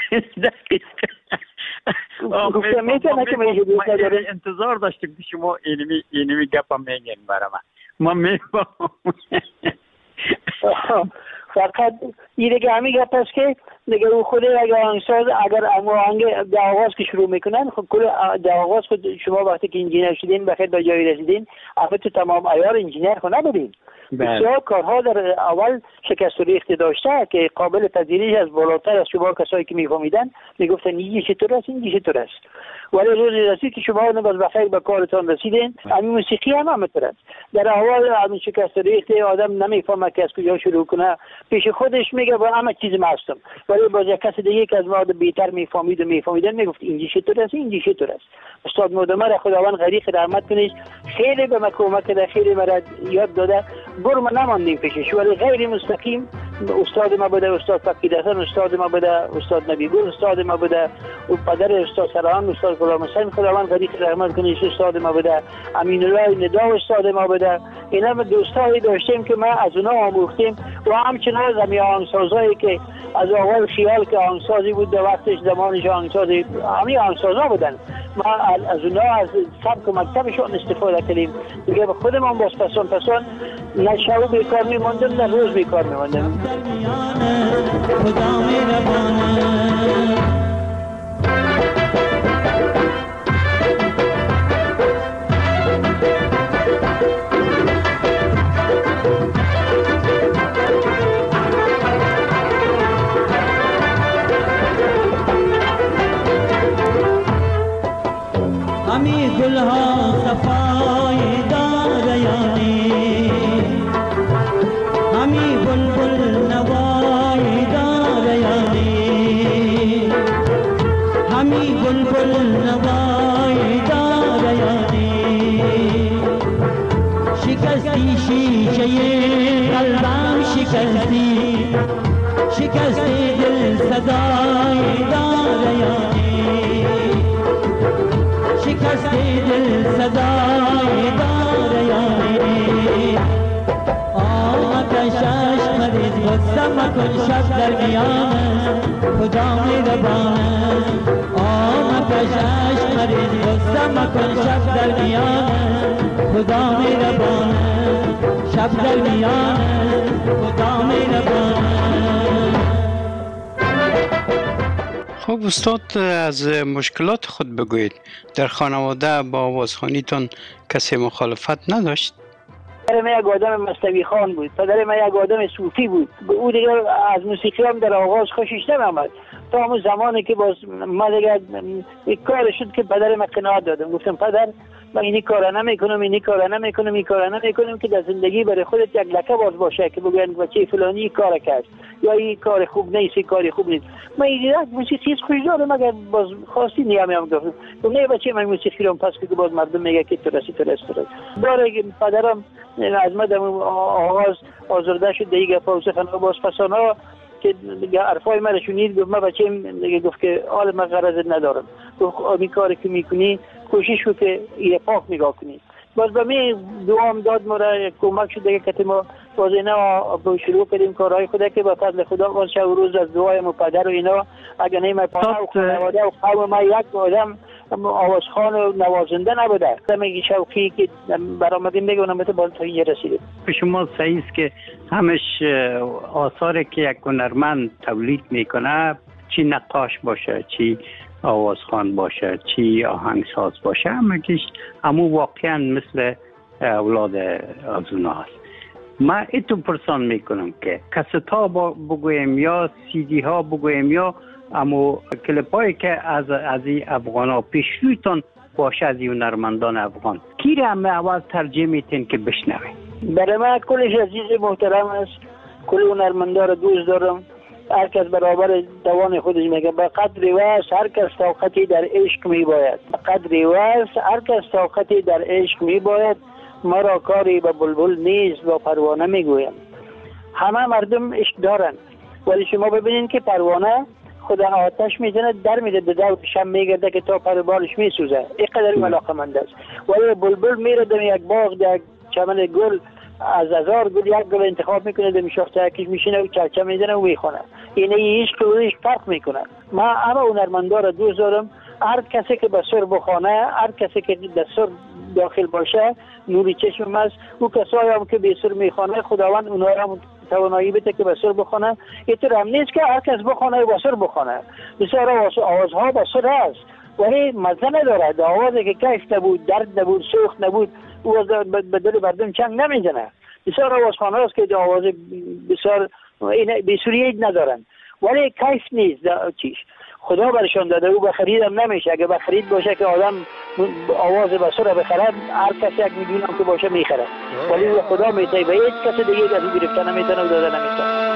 گفتم میتونه که من دوست دارم. انتظار داشتم که شما اینمی اینمی گپا میگین برای من. ما میفهم. فقط این دیگه همین گپ است که دیگه او خود اگر آهنگساز اگر آهنگ در آغاز که شروع میکنن خب کل در آغاز خود شما وقتی که انجینر شدین بخیر به جایی رسیدین اما تو تمام عیار انجینر خود نبودین. بسیار کارها در اول شکست و ریخت داشته که قابل پذیریش از بالاتر از شما کسایی که میفهمیدن میگفتن این چطور است این چطور است، ولی روزی رسید که شما باز بخیر به کارتان رسیدین. همین موسیقی هم همینطور است. در اول همین شکست و ریخت آدم نمیفهمه که از کجا شروع کنه، پیش خودش میگه با همه چیز مستم، ولی باز یک کس دیگه که از ما بیشتر میفهمید و میفهمیدن میگفت این چطور است این چطور است. استاد مدمر خداوند غریق رحمت کنه خیلی به ما کمک کرده، خیلی مرا یاد داده. برو ما نماندیم پیشش، ولی غیر مستقیم استاد ما بوده استاد فقید حسن، استاد ما بوده استاد نبی گل، استاد ما بوده و پدر استاد سران استاد غلام حسین خداوند غریق رحمت کنه، استاد ما بوده امین الله ندا استاد ما بوده. اینا ما دوستایی داشتیم که ما از اونها آموختیم و همچنان زمین آهنگسازایی که از اول خیال که آهنگسازی بود در وقتش زمانش آهنگسازی همین آهنگسازا بودن، ما از اونها از سبک و مکتبشون استفاده کردیم. دیگه به خودمون باز پسان پسان نه شب بیکار میموندم نه روز بیکار میموندم. همی گلها صفای داریانی، همی بلبل نوای داریانی، همی بلبل نوای داریانی. شکستی شیشه قلبم شکستی، شکستی دل صدای داریانی، شکستی دل صدای داریانی. آمد شش مریض غصه مکن شب در میان خدا میربان. آمد شش مریض غصه مکن شب در میان خدا میربان، شب در میان خدا میربان. خب استاد از مشکلات خود بگویید. در خانواده با آوازخوانیتون کسی مخالفت نداشت؟ پدر من یک آدم مستوی خان بود، پدر من یک آدم صوفی بود. او دیگه از موسیقی هم در آغاز خوشش نمی‌آمد تا همون زمانی که باز ما دیگه یک کار شد که پدر من قناعت دادم. گفتم پدر من اینی کارا نمیکنم اینی کارا نمیکنم این کارا نمیکنم که در زندگی برای خودت یک لکه باز باشه که بگن بچه فلانی کار کرد یا این کار خوب نیست این کار خوب نیست. من این موسیقی خوش دارم مگر باز خواستی نیام هم گفتم نه بچه من موسیقی رو پس که باز مردم میگه که تو رسی تو رسی تو رسی داره. پدرم از من در آغاز آزرده شد دیگه پاوسه خانه باز پسانا که حرفای من شنید گفت من بچه گفت که حال من غرض ندارم، گفت این کاری که میکنی کوشش کن که این پاک نگاه کنی. باز به می دوام داد ما را کمک شد دیگه که ما باز اینا با شروع کردیم کارهای خدا که با فضل خدا باز شب و روز از دعای ما پدر و اینا اگر نه ما پدر و خانواده و قوم ما یک آدم آوازخوان و نوازنده نبوده. میگی شوقی که برآمدیم میگم تو باز تا اینجا رسیدیم. شما صحیح است که همش آثاری که یک هنرمند تولید میکنه، چی نقاش باشه چی آوازخوان باشه چی آهنگساز باشه، همگیش همو واقعا مثل اولاد از اونا هست. ما ایتو پرسان میکنم که کست ها بگویم یا سی دی ها بگویم یا امو کلیپ هایی که از از افغان ها پیشرویتون باشه از این هنرمندان افغان کی را همه اول ترجیح میتین که بشنوه؟ برای من کلش عزیز محترم است، کل هنرمندا رو دوست دارم. هر کس برابر دوان خودش میگه به قدر واسه هر کس طاقتی در عشق میباید، به قدر واسه هر کس طاقتی در عشق میباید. ما را کاری به بلبل نیست با پروانه میگویم. همه مردم عشق دارن ولی شما ببینید که پروانه خدا آتش میزنه در میره به دور شم میگرده که تا پر بالش میسوزه، اینقدر علاقمند است. ولی بلبل میره در یک باغ در چمن گل از هزار گل یک گل انتخاب میکنه در شاخه یکیش میشینه و چرچه میزنه و میخونه. اینه عشق و عشق فرق میکنه. ما همه هنرمندا را دوست دارم. هر کسی که به سر بخونه، هر کسی که در سر داخل باشه نوری چشم است. او کسایی هم که به سر میخونه خداوند اونها را توانایی بده که بسر بخونه. اینطور هم نیست که هر کس بخونه بسر بخونه. بسیار آوازها بسر هست ولی مزه نداره. آوازی که کیف نبود، درد نبود، سوخت نبود، او به دل مردم چنگ نمیزنه. بسیار آوازخانه هست که آواز بسیار بسوریه ندارن ولی کیف نیست. چیش خدا برشان داده او به خریدم نمیشه. اگه به خرید باشه که آدم آواز بسر بخرد هر کسی یک میلیون هم که باشه میخره ولی خدا میته به هیچ کسی دیگه از او گرفته نمیتونه و داده نمیتونه.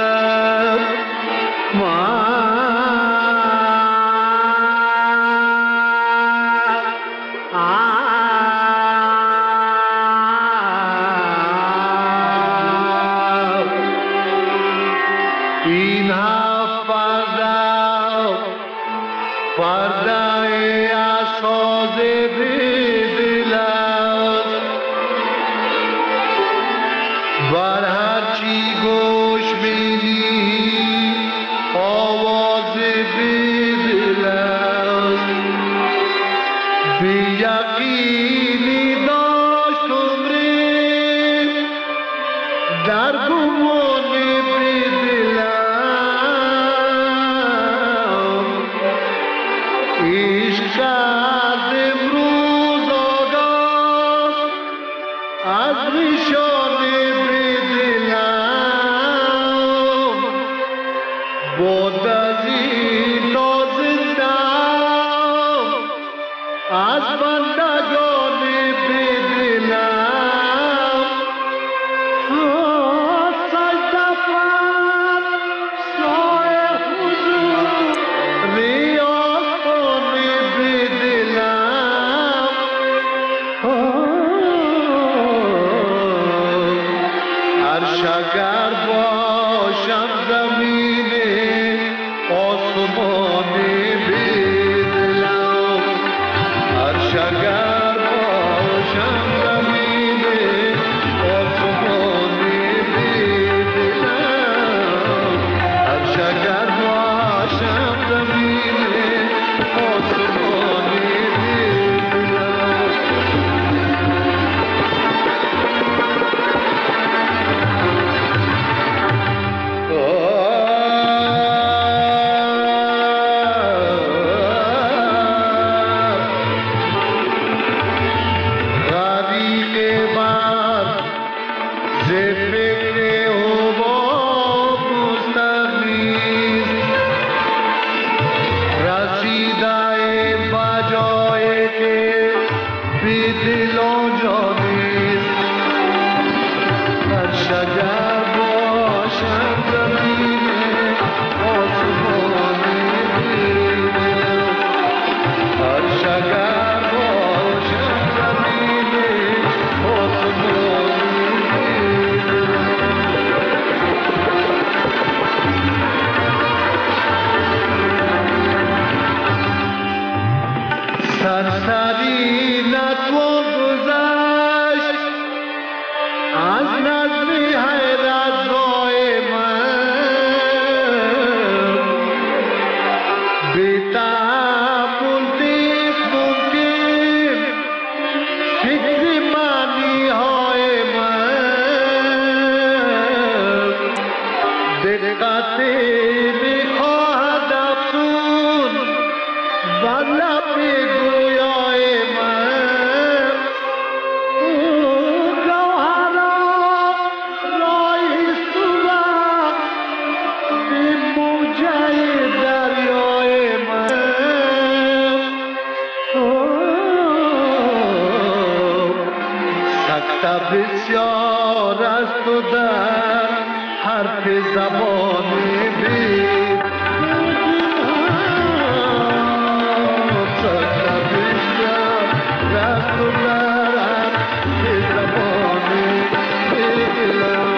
بسیار است و در حرف زبانی بید سکتا بسیار است و در حرف زبانی بید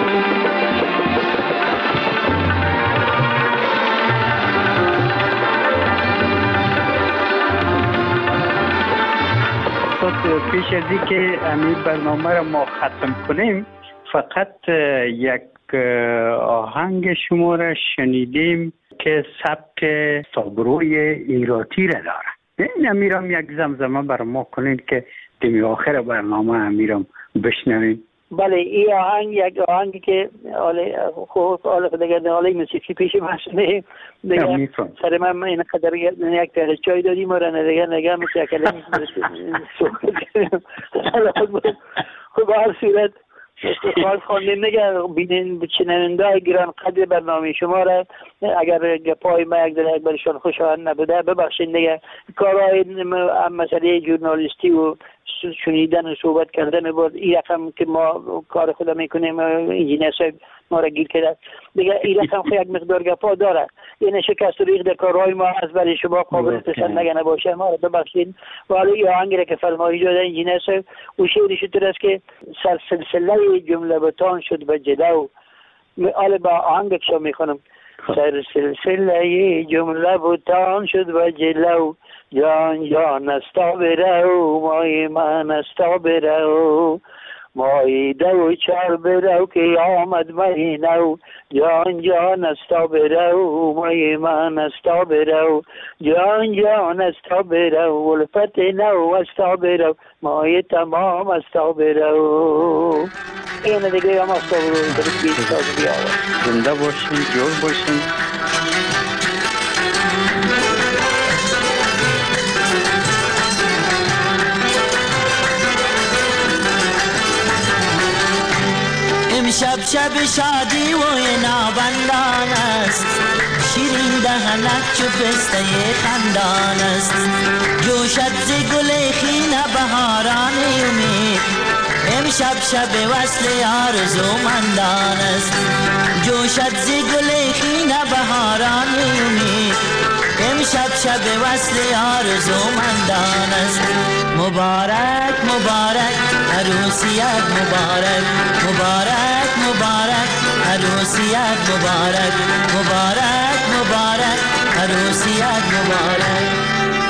پیش از این که همین برنامه را ما ختم کنیم فقط یک آهنگ شما را شنیدیم که سبک سابروی ایراتی را داره. این امیرم یک زمزمه بر ما کنید که دمی آخر برنامه امیرم بشنویم بله این آهنگ یک آهنگی که آله خوب آله دیگه آله موسیقی پیش ماشینه دیگه سر من این قدر یک دقیقه چای دادیم و رنه دیگه نگه میشه کلمی خب هر صورت خواهد خواندیم نگه بینین چننده گران قدر برنامه شما را اگر گپای ما یک در یک برشان خوشایند نبوده ببخشید نگه کارهای مسئله ژورنالیستی و شنیدن و صحبت کردن بود این رقم که ما کار خود میکنیم انجینیر صاحب ما را گیر کرده دیگه این رقم خود یک مقدار گپا داره این شکست و ریخ در کارهای ما از برای شما قابل پسند نگه نباشه ما را ببخشید و حالا این آهنگ را که فرمایی جاده انجینیر صاحب او شعرش طور است که سلسله جمله بتان شد به جلو حالا با آهنگ کشا میخونم سر سلسله جمله بتان شد و جلو جان جان استا برو مای من استا برو مای دو چار برو که آمد مهینو جان جان استا برو مای من استا برو جان جان استا برو ولفت نو استا برو مای تمام استا برو این دیگه هم استا برو زنده باشین جور باشین شب شب شادی و نابندان است شیرین دهنک چو پسته خندان است جوشد ز گل خیل بهاران امید امشب شب وصل آرزومندان است جوشد ز گل خیل بهاران امید امشب شب وصل آرزومندان است مبارک مبارک عروسیت مبارک مبارک مبارک عروسیت مبارک مبارک مبارک عروسیت مبارک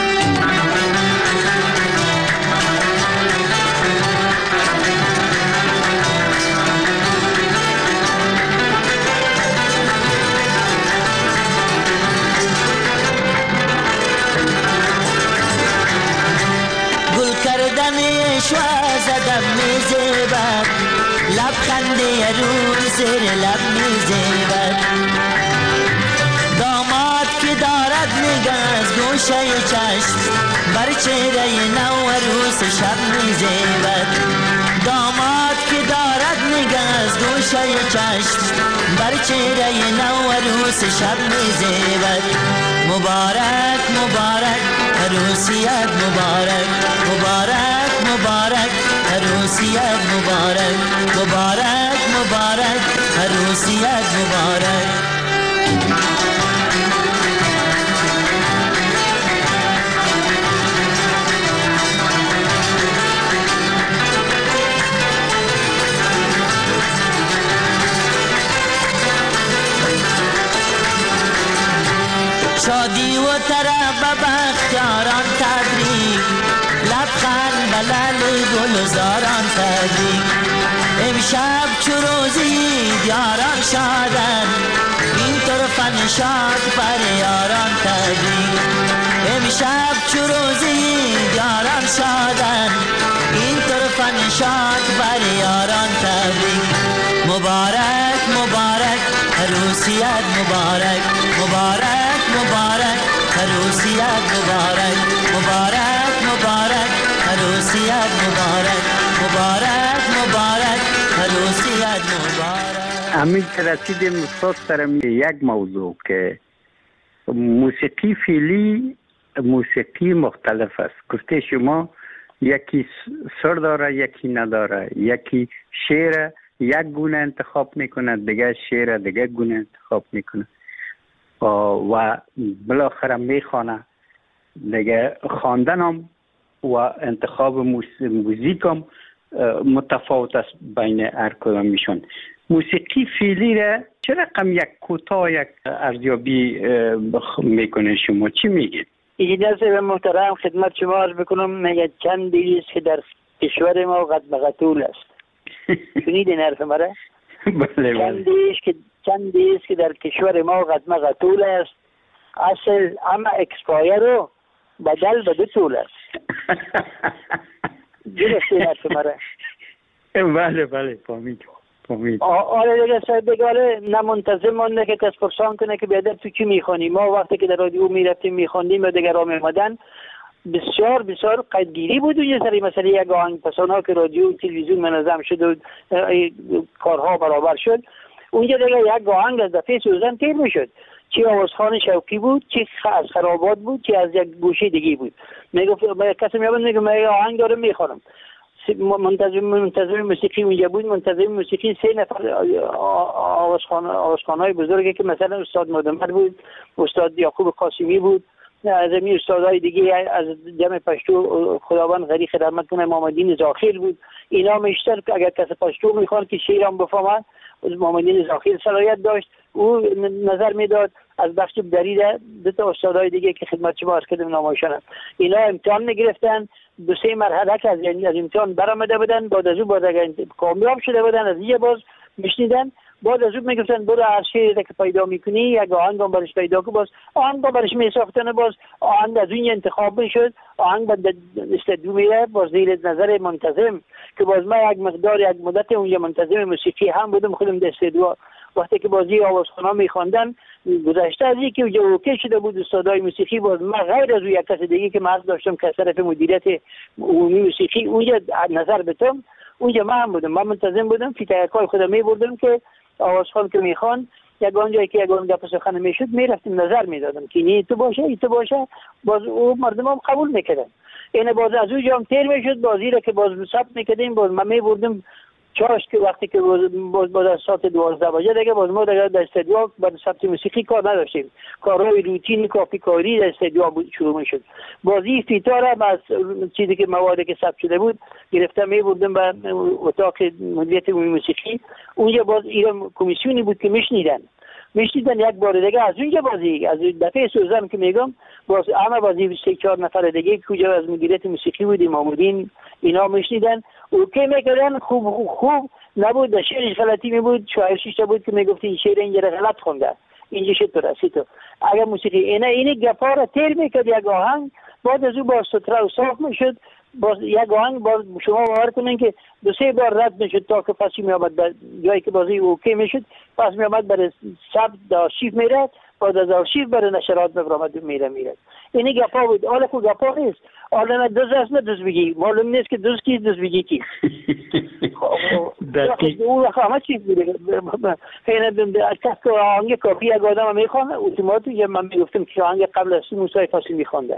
شوا زدم میزیبد لبخنده روی زیر لب میزیبد داماد که دارد نگاه از گوشه چشم بر چهره نو عروس شب میزیبد داماد که دارد نگاه از گوشه چشم بر چهره نو عروس شب میزیبد مبارک مبارک عروسیت مبارک مبارک مبارک عروسیت مبارک مبارک مبارک عروسیت مبارک شادی و طرب بختیاران تبریک لبخند بلل گلزاران تبریک امشب چو روزی دیاران شادن این طرف نشاد بر یاران تبریک امشب چو روزی دیاران شادن این طرف نشاد بر یاران تبریک مبارک مبارک عروسیت مبارک مبارک مبارک عروسیت مبارک مبارک مبارک عروسیت مبارک مبارک مبارک عروسیت مبارک. امید که رسیدیم استاد سرم یک موضوع که موسیقی فعلی موسیقی مختلف است. گفته شما یکی سر داره یکی نداره، یکی شعر یک گونه انتخاب میکنه دیگه شعر دیگه گونه انتخاب میکنه و بالاخره میخوانه دیگه. خواندن هم و انتخاب موزیک هم متفاوت است بین هر کدامشون. موسیقی فعلی را چه رقم یک کوتاه یک ارزیابی میکنه شما چی میگید؟ اجازه محترم خدمت شما عرض بکنم. میگه چندی است که در کشور ما قد بغتول است. شنیدین حرف مرا؟ بله چندی است که چندی است که در کشور ما قد بغتول است. اصل اما اکسپایر رو بدل به دو طول است. درسته حرف مرا؟ بله بله فهمید فهمید. آره دیگه صاحب دیگه نه منتظم مونده که کس پرسان کنه که بیادر تو چی میخوانی. ما وقتی که در رادیو میرفتیم میخوندیم و دیگه را میمدن بسیار بسیار قدگیری بود و یه سری مثلا یک آهنگ پسان ها که رادیو و تلویزیون منظم شد و کارها برابر شد، اونجا دیگه یک آهنگ از دفعه سوزن تیر میشد، چی آوازخان شوقی بود، چی از خرابات بود، چی از یک گوشه دیگه بود. میگفت کسی میاد میگه من آهنگ دارم میخوانم، منتظم منتظم موسیقی اونجا بود. منتظم موسیقی سه نفر آوازخان آوازخانای بزرگی که مثلا استاد مدمر بود، استاد یعقوب قاسمی بود، از این استادای دیگه از جمع پشتو خداوند غریق رحمت کنه محمدین زاخیل بود. اینا میشتر که اگر کسی پشتو میخوان که شیرم بفهمه محمدین زاخیل صلاحیت داشت، او نظر میداد. از بخش دریده دو تا استادای دیگه که خدمت شما عرض کردم نامایشانم، اینا امتحان میگرفتن، دو سه مرحله که از از امتحان برآمده بودن، بعد از اون باز اگر کامیاب شده بودن از یه باز میشنیدن، بعد از اون میگفتن برو هر شعری که پیدا میکنی یک آهنگ هم برش پیدا کن، باز آهنگ برش میساختن، باز آهنگ از اون انتخاب میشد، آهنگ بعد استدیو میره باز زیر نظر منتظم که باز ما یک مقدار یک مدت اونجا منتظم موسیقی هم بودم خودم در استدیو. وقتی که بازی آوازخوان‌ها میخواندن گذشته از اینکه اونجا اوکی شده بود استادای موسیقی، باز من غیر از یک کس دیگه که مرد داشتم که از طرف مدیریت عمومی موسیقی اونجا نظر بتم، اونجا من هم بودم، من منتظم بودم فیتایکای خودم میبردم که آوازخوان که میخوان یگان جایی که یگان گپ سخن میشد میرفتیم نظر میدادم که این تو باشه این تو باشه، باز او مردم هم قبول میکردن. این باز از اونجا هم تیر میشد، بازی را که باز ثبت میکردیم، باز من میبردم چاش که وقتی که باز باز از ساعت دوازده بجه دیگه باز ما دیگه در استدیو بعد ثبت موسیقی کار نداشتیم، کارهای روتین کافی کاری در استدیو شروع میشد. بازی فیتار از چیزی که موادی که ثبت شده بود گرفتم میبردم به اتاق مدیریت موسیقی، اونجا باز ایران کمیسیونی بود که میشنیدن میشنیدن یک بار دیگه از اونجا بازی از دفعه سوزن که میگم باز همه بازی سه چهار نفر دیگه کجا از مدیریت موسیقی بودیم محمودین اینا میشنیدن اوکی میکردن، خوب خوب, خوب نبود در شعرش غلطی می بود، شاعر شیشته بود که میگفت این شعر اینجا غلط خونده اینجا شد تو رسی تو اگر موسیقی اینه اینه گپا را تیر میکرد یک آهنگ، بعد از او باز ستره و صاف میشد، باز یک آهنگ باز شما باور کنین که دو سه بار رد میشد تا که پسی می آمد در جایی که بازی اوکی میشد، پس می آمد برای ثبت در آرشیو میرد، بعد از آرشیو برای نشرات میبرامد میره میره. اینه گپا بود. حالا خود گپا نیست، حالا نه دوز است نه دوز بگی، معلوم نیست که دوز کی دوز بگی کی. اون همه چیز بوده. خیلی کس که آهنگ کافی یک آدم میخوانه اتوماتیک یا من میگفتم که آهنگ قبل از موسی فاصل میخوانده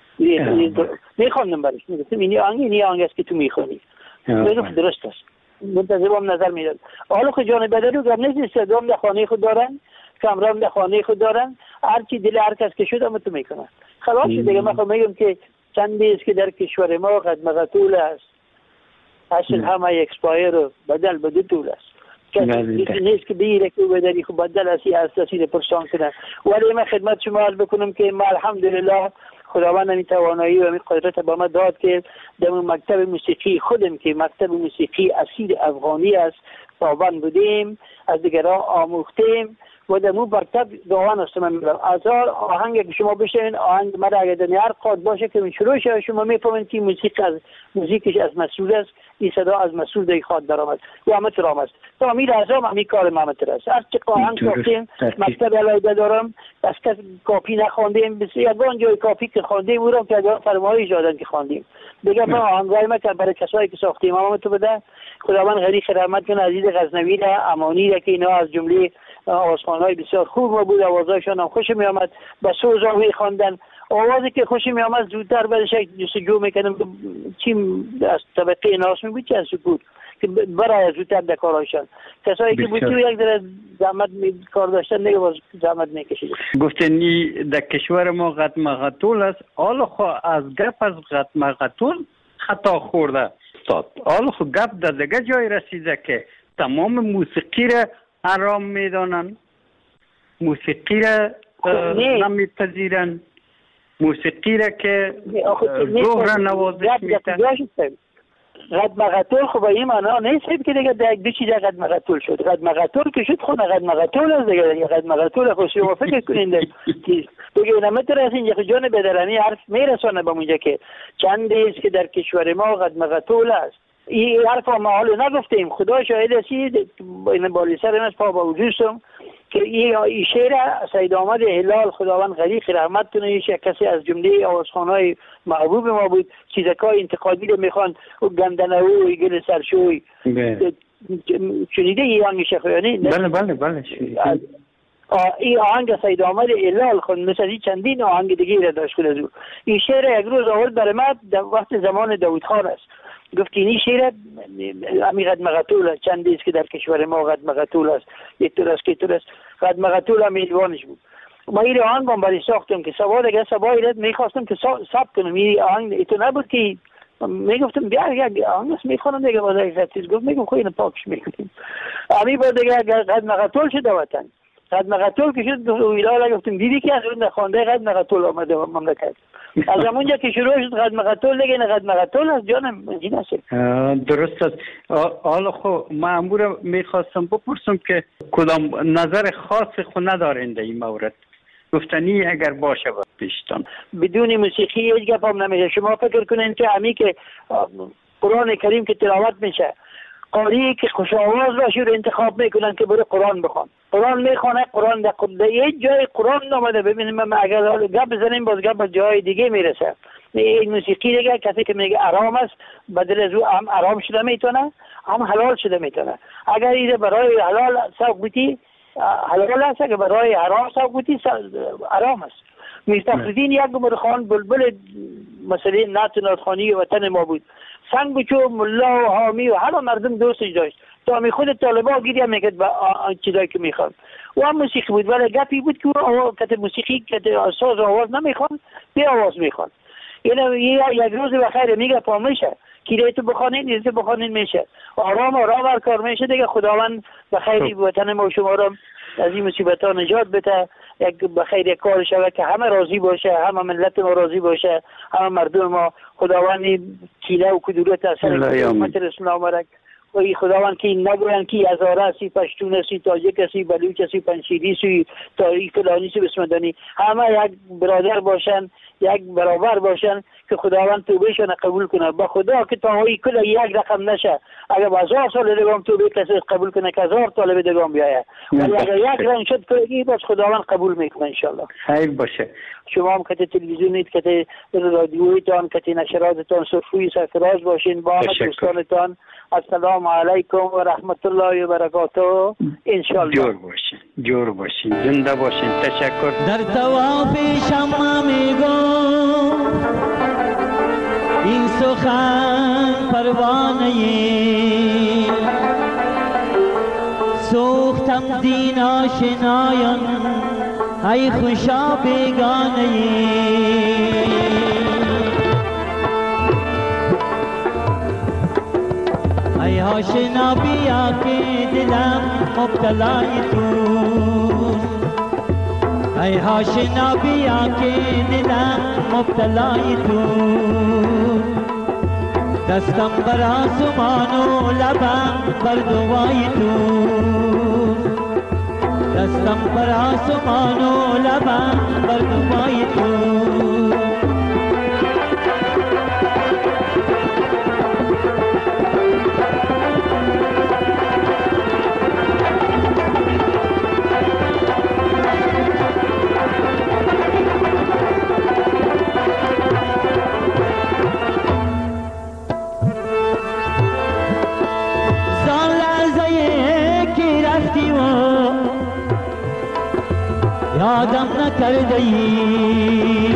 میخواندم برش میگفتم اینی آهنگ اینی آهنگ است که تو میخوانی میگفت درست است منتظرم نظر میداد. حالا خود جان بدلو گر نیست دوم در خانه خود دارن، کامران در خانه خود دارن، هر چی دل هر کس که شد هم تو میکنن. خلاص دیگه من خود میگم که چندی است که در کشور ما قد مقتول است، اصل همه اکسپایر و بدل به دو طول است. کسی نیست که بگیره که بدلی خود بدل اسی اساسی پرسان کنه. ولی من خدمت شما عرض بکنم که ما الحمدلله خداوند همین توانایی و همین قدرت با ما داد که در مکتب موسیقی خودم که مکتب موسیقی اصیل افغانی است پابند بودیم، از دیگران آموختیم و در مو مکتب دعوان است. من میگم از آهنگ که شما بشنوین آهنگ مرا اگر در هر قاد باشه که شروع شه شما میفهمید که موسیقی از موزیکش از مسئول است، این صدا از مسئول در خود درآمد یا همه ترام است. تا امیر اعظم همین کار محمد است. هر چه آهنگ گفتیم مکتب علیده دارم، از کس کاپی نخواندیم، بسیار یگان جای کاپی که خواندیم او را که اگر فرمایش دادن که خواندیم. دیگه ما آهنگای ما که برای کسایی که ساختیم ما تو بده خداوند غریق رحمت کنه عزیز غزنوی را امانی را که اینا از جمله آوازخوان‌های بسیار خوب ما بود، آوازهایشان هم خوش می آمد، با سوز آوی خواندن، آوازی که خوش می آمد زودتر برش جستجو میکردم چی از طبقه ناس می بود چه از بود که برای زودتر در کارهایشان. کسایی که بود تو یک ذره زحمت کار داشتن دیگه باز زحمت میکشید. گفتنی در کشور ما قد مقتول است، حالا خو از گپ از قد مقتول خطا خورده استاد. حالا خو گپ در دیگه جای رسیده که تمام موسیقی را حرام میدانن، موسیقی را نمیپذیرن، موسیقی را که روح را نوازش میتن. قد مقتول خب این معنا نیست که دیگه در دو چیز قد مقتول شد. قد مقتول که شد خود قد مقتول است دیگه. قد مقتول خود شما فکر کنید دیگه نمیتونه از اینجا جان بدرانی حرف میرسونه به اونجا که چند است که در کشور ما قد مقتول است. این حرف ما حالا نگفتیم. خدا شاهد است این بالی سر از پا با وجودم که این شعر سید احمد هلال خداوند غریق رحمت کنه، یک کسی از جمله آوازخوان‌های محبوب ما بود. چیزکای انتقادی رو میخوان و گندنه‌وی گل سرشوی شنیده این آهنگ شخیانی؟ بله بله بله این آهنگ سید احمد هلال خود مثل این چندین آهنگ دیگه را داشت کنه. این شعر یک روز آورد برای من در وقت زمان داوود خان است. گفت که این شعر امی قد مقتول است، چندی است که در کشور ما قد مقتول است، یک طور است که طور است. قد مقتول هم میدوانش بود. ما این آهنگ هم برای ساختم که سوال اگر سوال ایرد میخواستم که ثبت کنم. این آهنگ ایتو نبود که میگفتم بیا یک آهنگ است میخوانم دیگه باز یک چیز گفت میگم خواهی پاکش میکنیم. امی با دیگه قد مقتول شده وطن. قد مقتول که شد ویلا گفتم دیدی که از اون خانده قد مقتول آمده مملکت. از همونجا که شروع شد قد مقتول دیگه نه قد مقتول است جانم این است. درست است. حالا خب مأمور میخواستم بپرسم که کدام نظر خاص خود ندارین در این مورد گفتنی اگر باشه پیشتان؟ بدون موسیقی هیچ گپ هم نمیشه. شما فکر کنین که همی که قرآن کریم که تلاوت میشه قاری که خوش آواز باشه رو انتخاب میکنن که بره قرآن بخوان. قرآن میخونه قرآن در یک جای قرآن نامده. ببینیم ما اگر گپ بزنیم باز گپ جای دیگه میرسه. این موسیقی دیگه کسی که میگه آرام است بدل از او هم آرام شده میتونه هم حلال شده میتونه. اگر ایده برای حلال سوق بودی حلال است، اگر برای حرام سوق بودی آرام است. میر فخرالدین یک گمر خان بلبل مثلا نعت ناتخوانی وطن ما بود. سنگ بچو ملا و حامی و همه مردم دوستش داشت. تا می خود طالبا گیری میکرد با چیزایی که میخواد. و هم موسیقی بود ولی گپی بود که کت موسیقی کت ساز آواز نمیخوان بی آواز میخوان. یعنی یک روز بخیر میگه پا میشه که تو بخوانین نیزه بخوانین میشه آرام آرام هر کار میشه دیگه. خداوند بخیری وطن ما و شما را از این مصیبت ها نجات بده. یک بخیر یک کار شود که همه راضی باشه، همه ملت ما راضی باشه، همه مردم ما. خداوند کینه و کدورت از سر حکومت رسول آمرک و خداوند که نگوین که هزاره هستی، پشتون هستی، تاجک هستی، بلوچ هستی، پنشیری هستی، تاریخ فلانی هستی، بسمدانی، همه یک برادر باشن، یک برابر باشن که خداوند توبهشان قبول کنه. با خدا که تاهایی کل یک رقم نشه. اگر با هزار سال دگام توبه کسی قبول کنه که هزار طالب دگام بیایه، ولی اگر یک رنگ شد کنگی باز خداوند قبول میکنه انشالله. خیر باشه. شما هم که تلویزیونیت که رادیویتان که نشراتتان صفوی سرفراز باشین. با همه دوستانتان السلام علیکم و رحمت الله و برکاته انشالله. جور باشین جور باشین زنده باشین. تشکر. در طواف شمع میگم این سخن پروانه سوختم دین آشنایان ای خوشا بیگانه ای آشنا بیا که دلم مبتلای توست ای آشنا بیا که دلم مبتلای توست دستم بر آسمان و لبم بر دوای توست دستم بر آسمان و لبم بر دوای توست یادم نکرده ای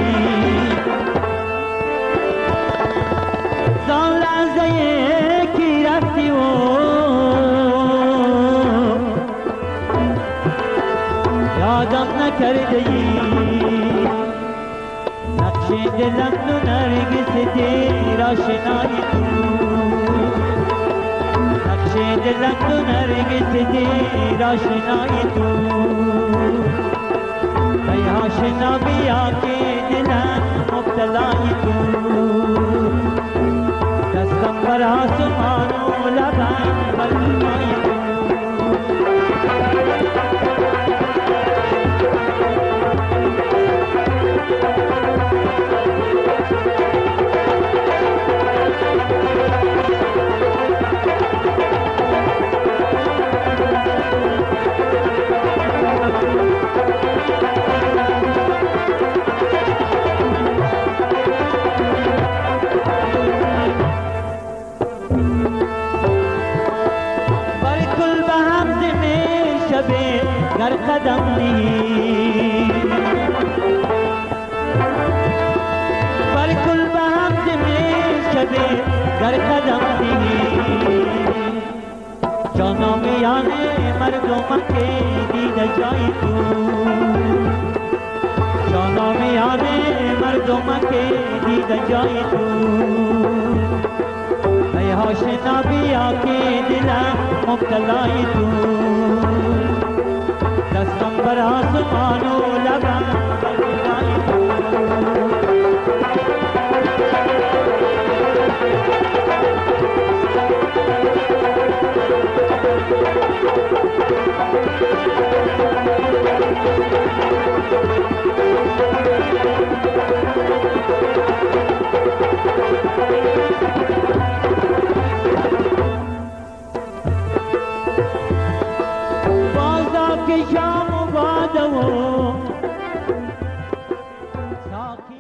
زان لحظه کی رفتی و یادم نکرده ای نقش دلم تو نرگس دیر آشنای تو نقش دلم تو نرگس دیر آشنای تو ای آشنا بیا که دلم مبتلای تو دستم بر آسمان و لبم بر دوای تو Thank you. قدم نی بالکل به هم زمین شده گر قدم نی جانا میانه مردم که دیده جای تو جانا میانه مردم که دیده جای تو ای هاشنا بیا که دلم مبتلای تو دستم بر آسمان و لبم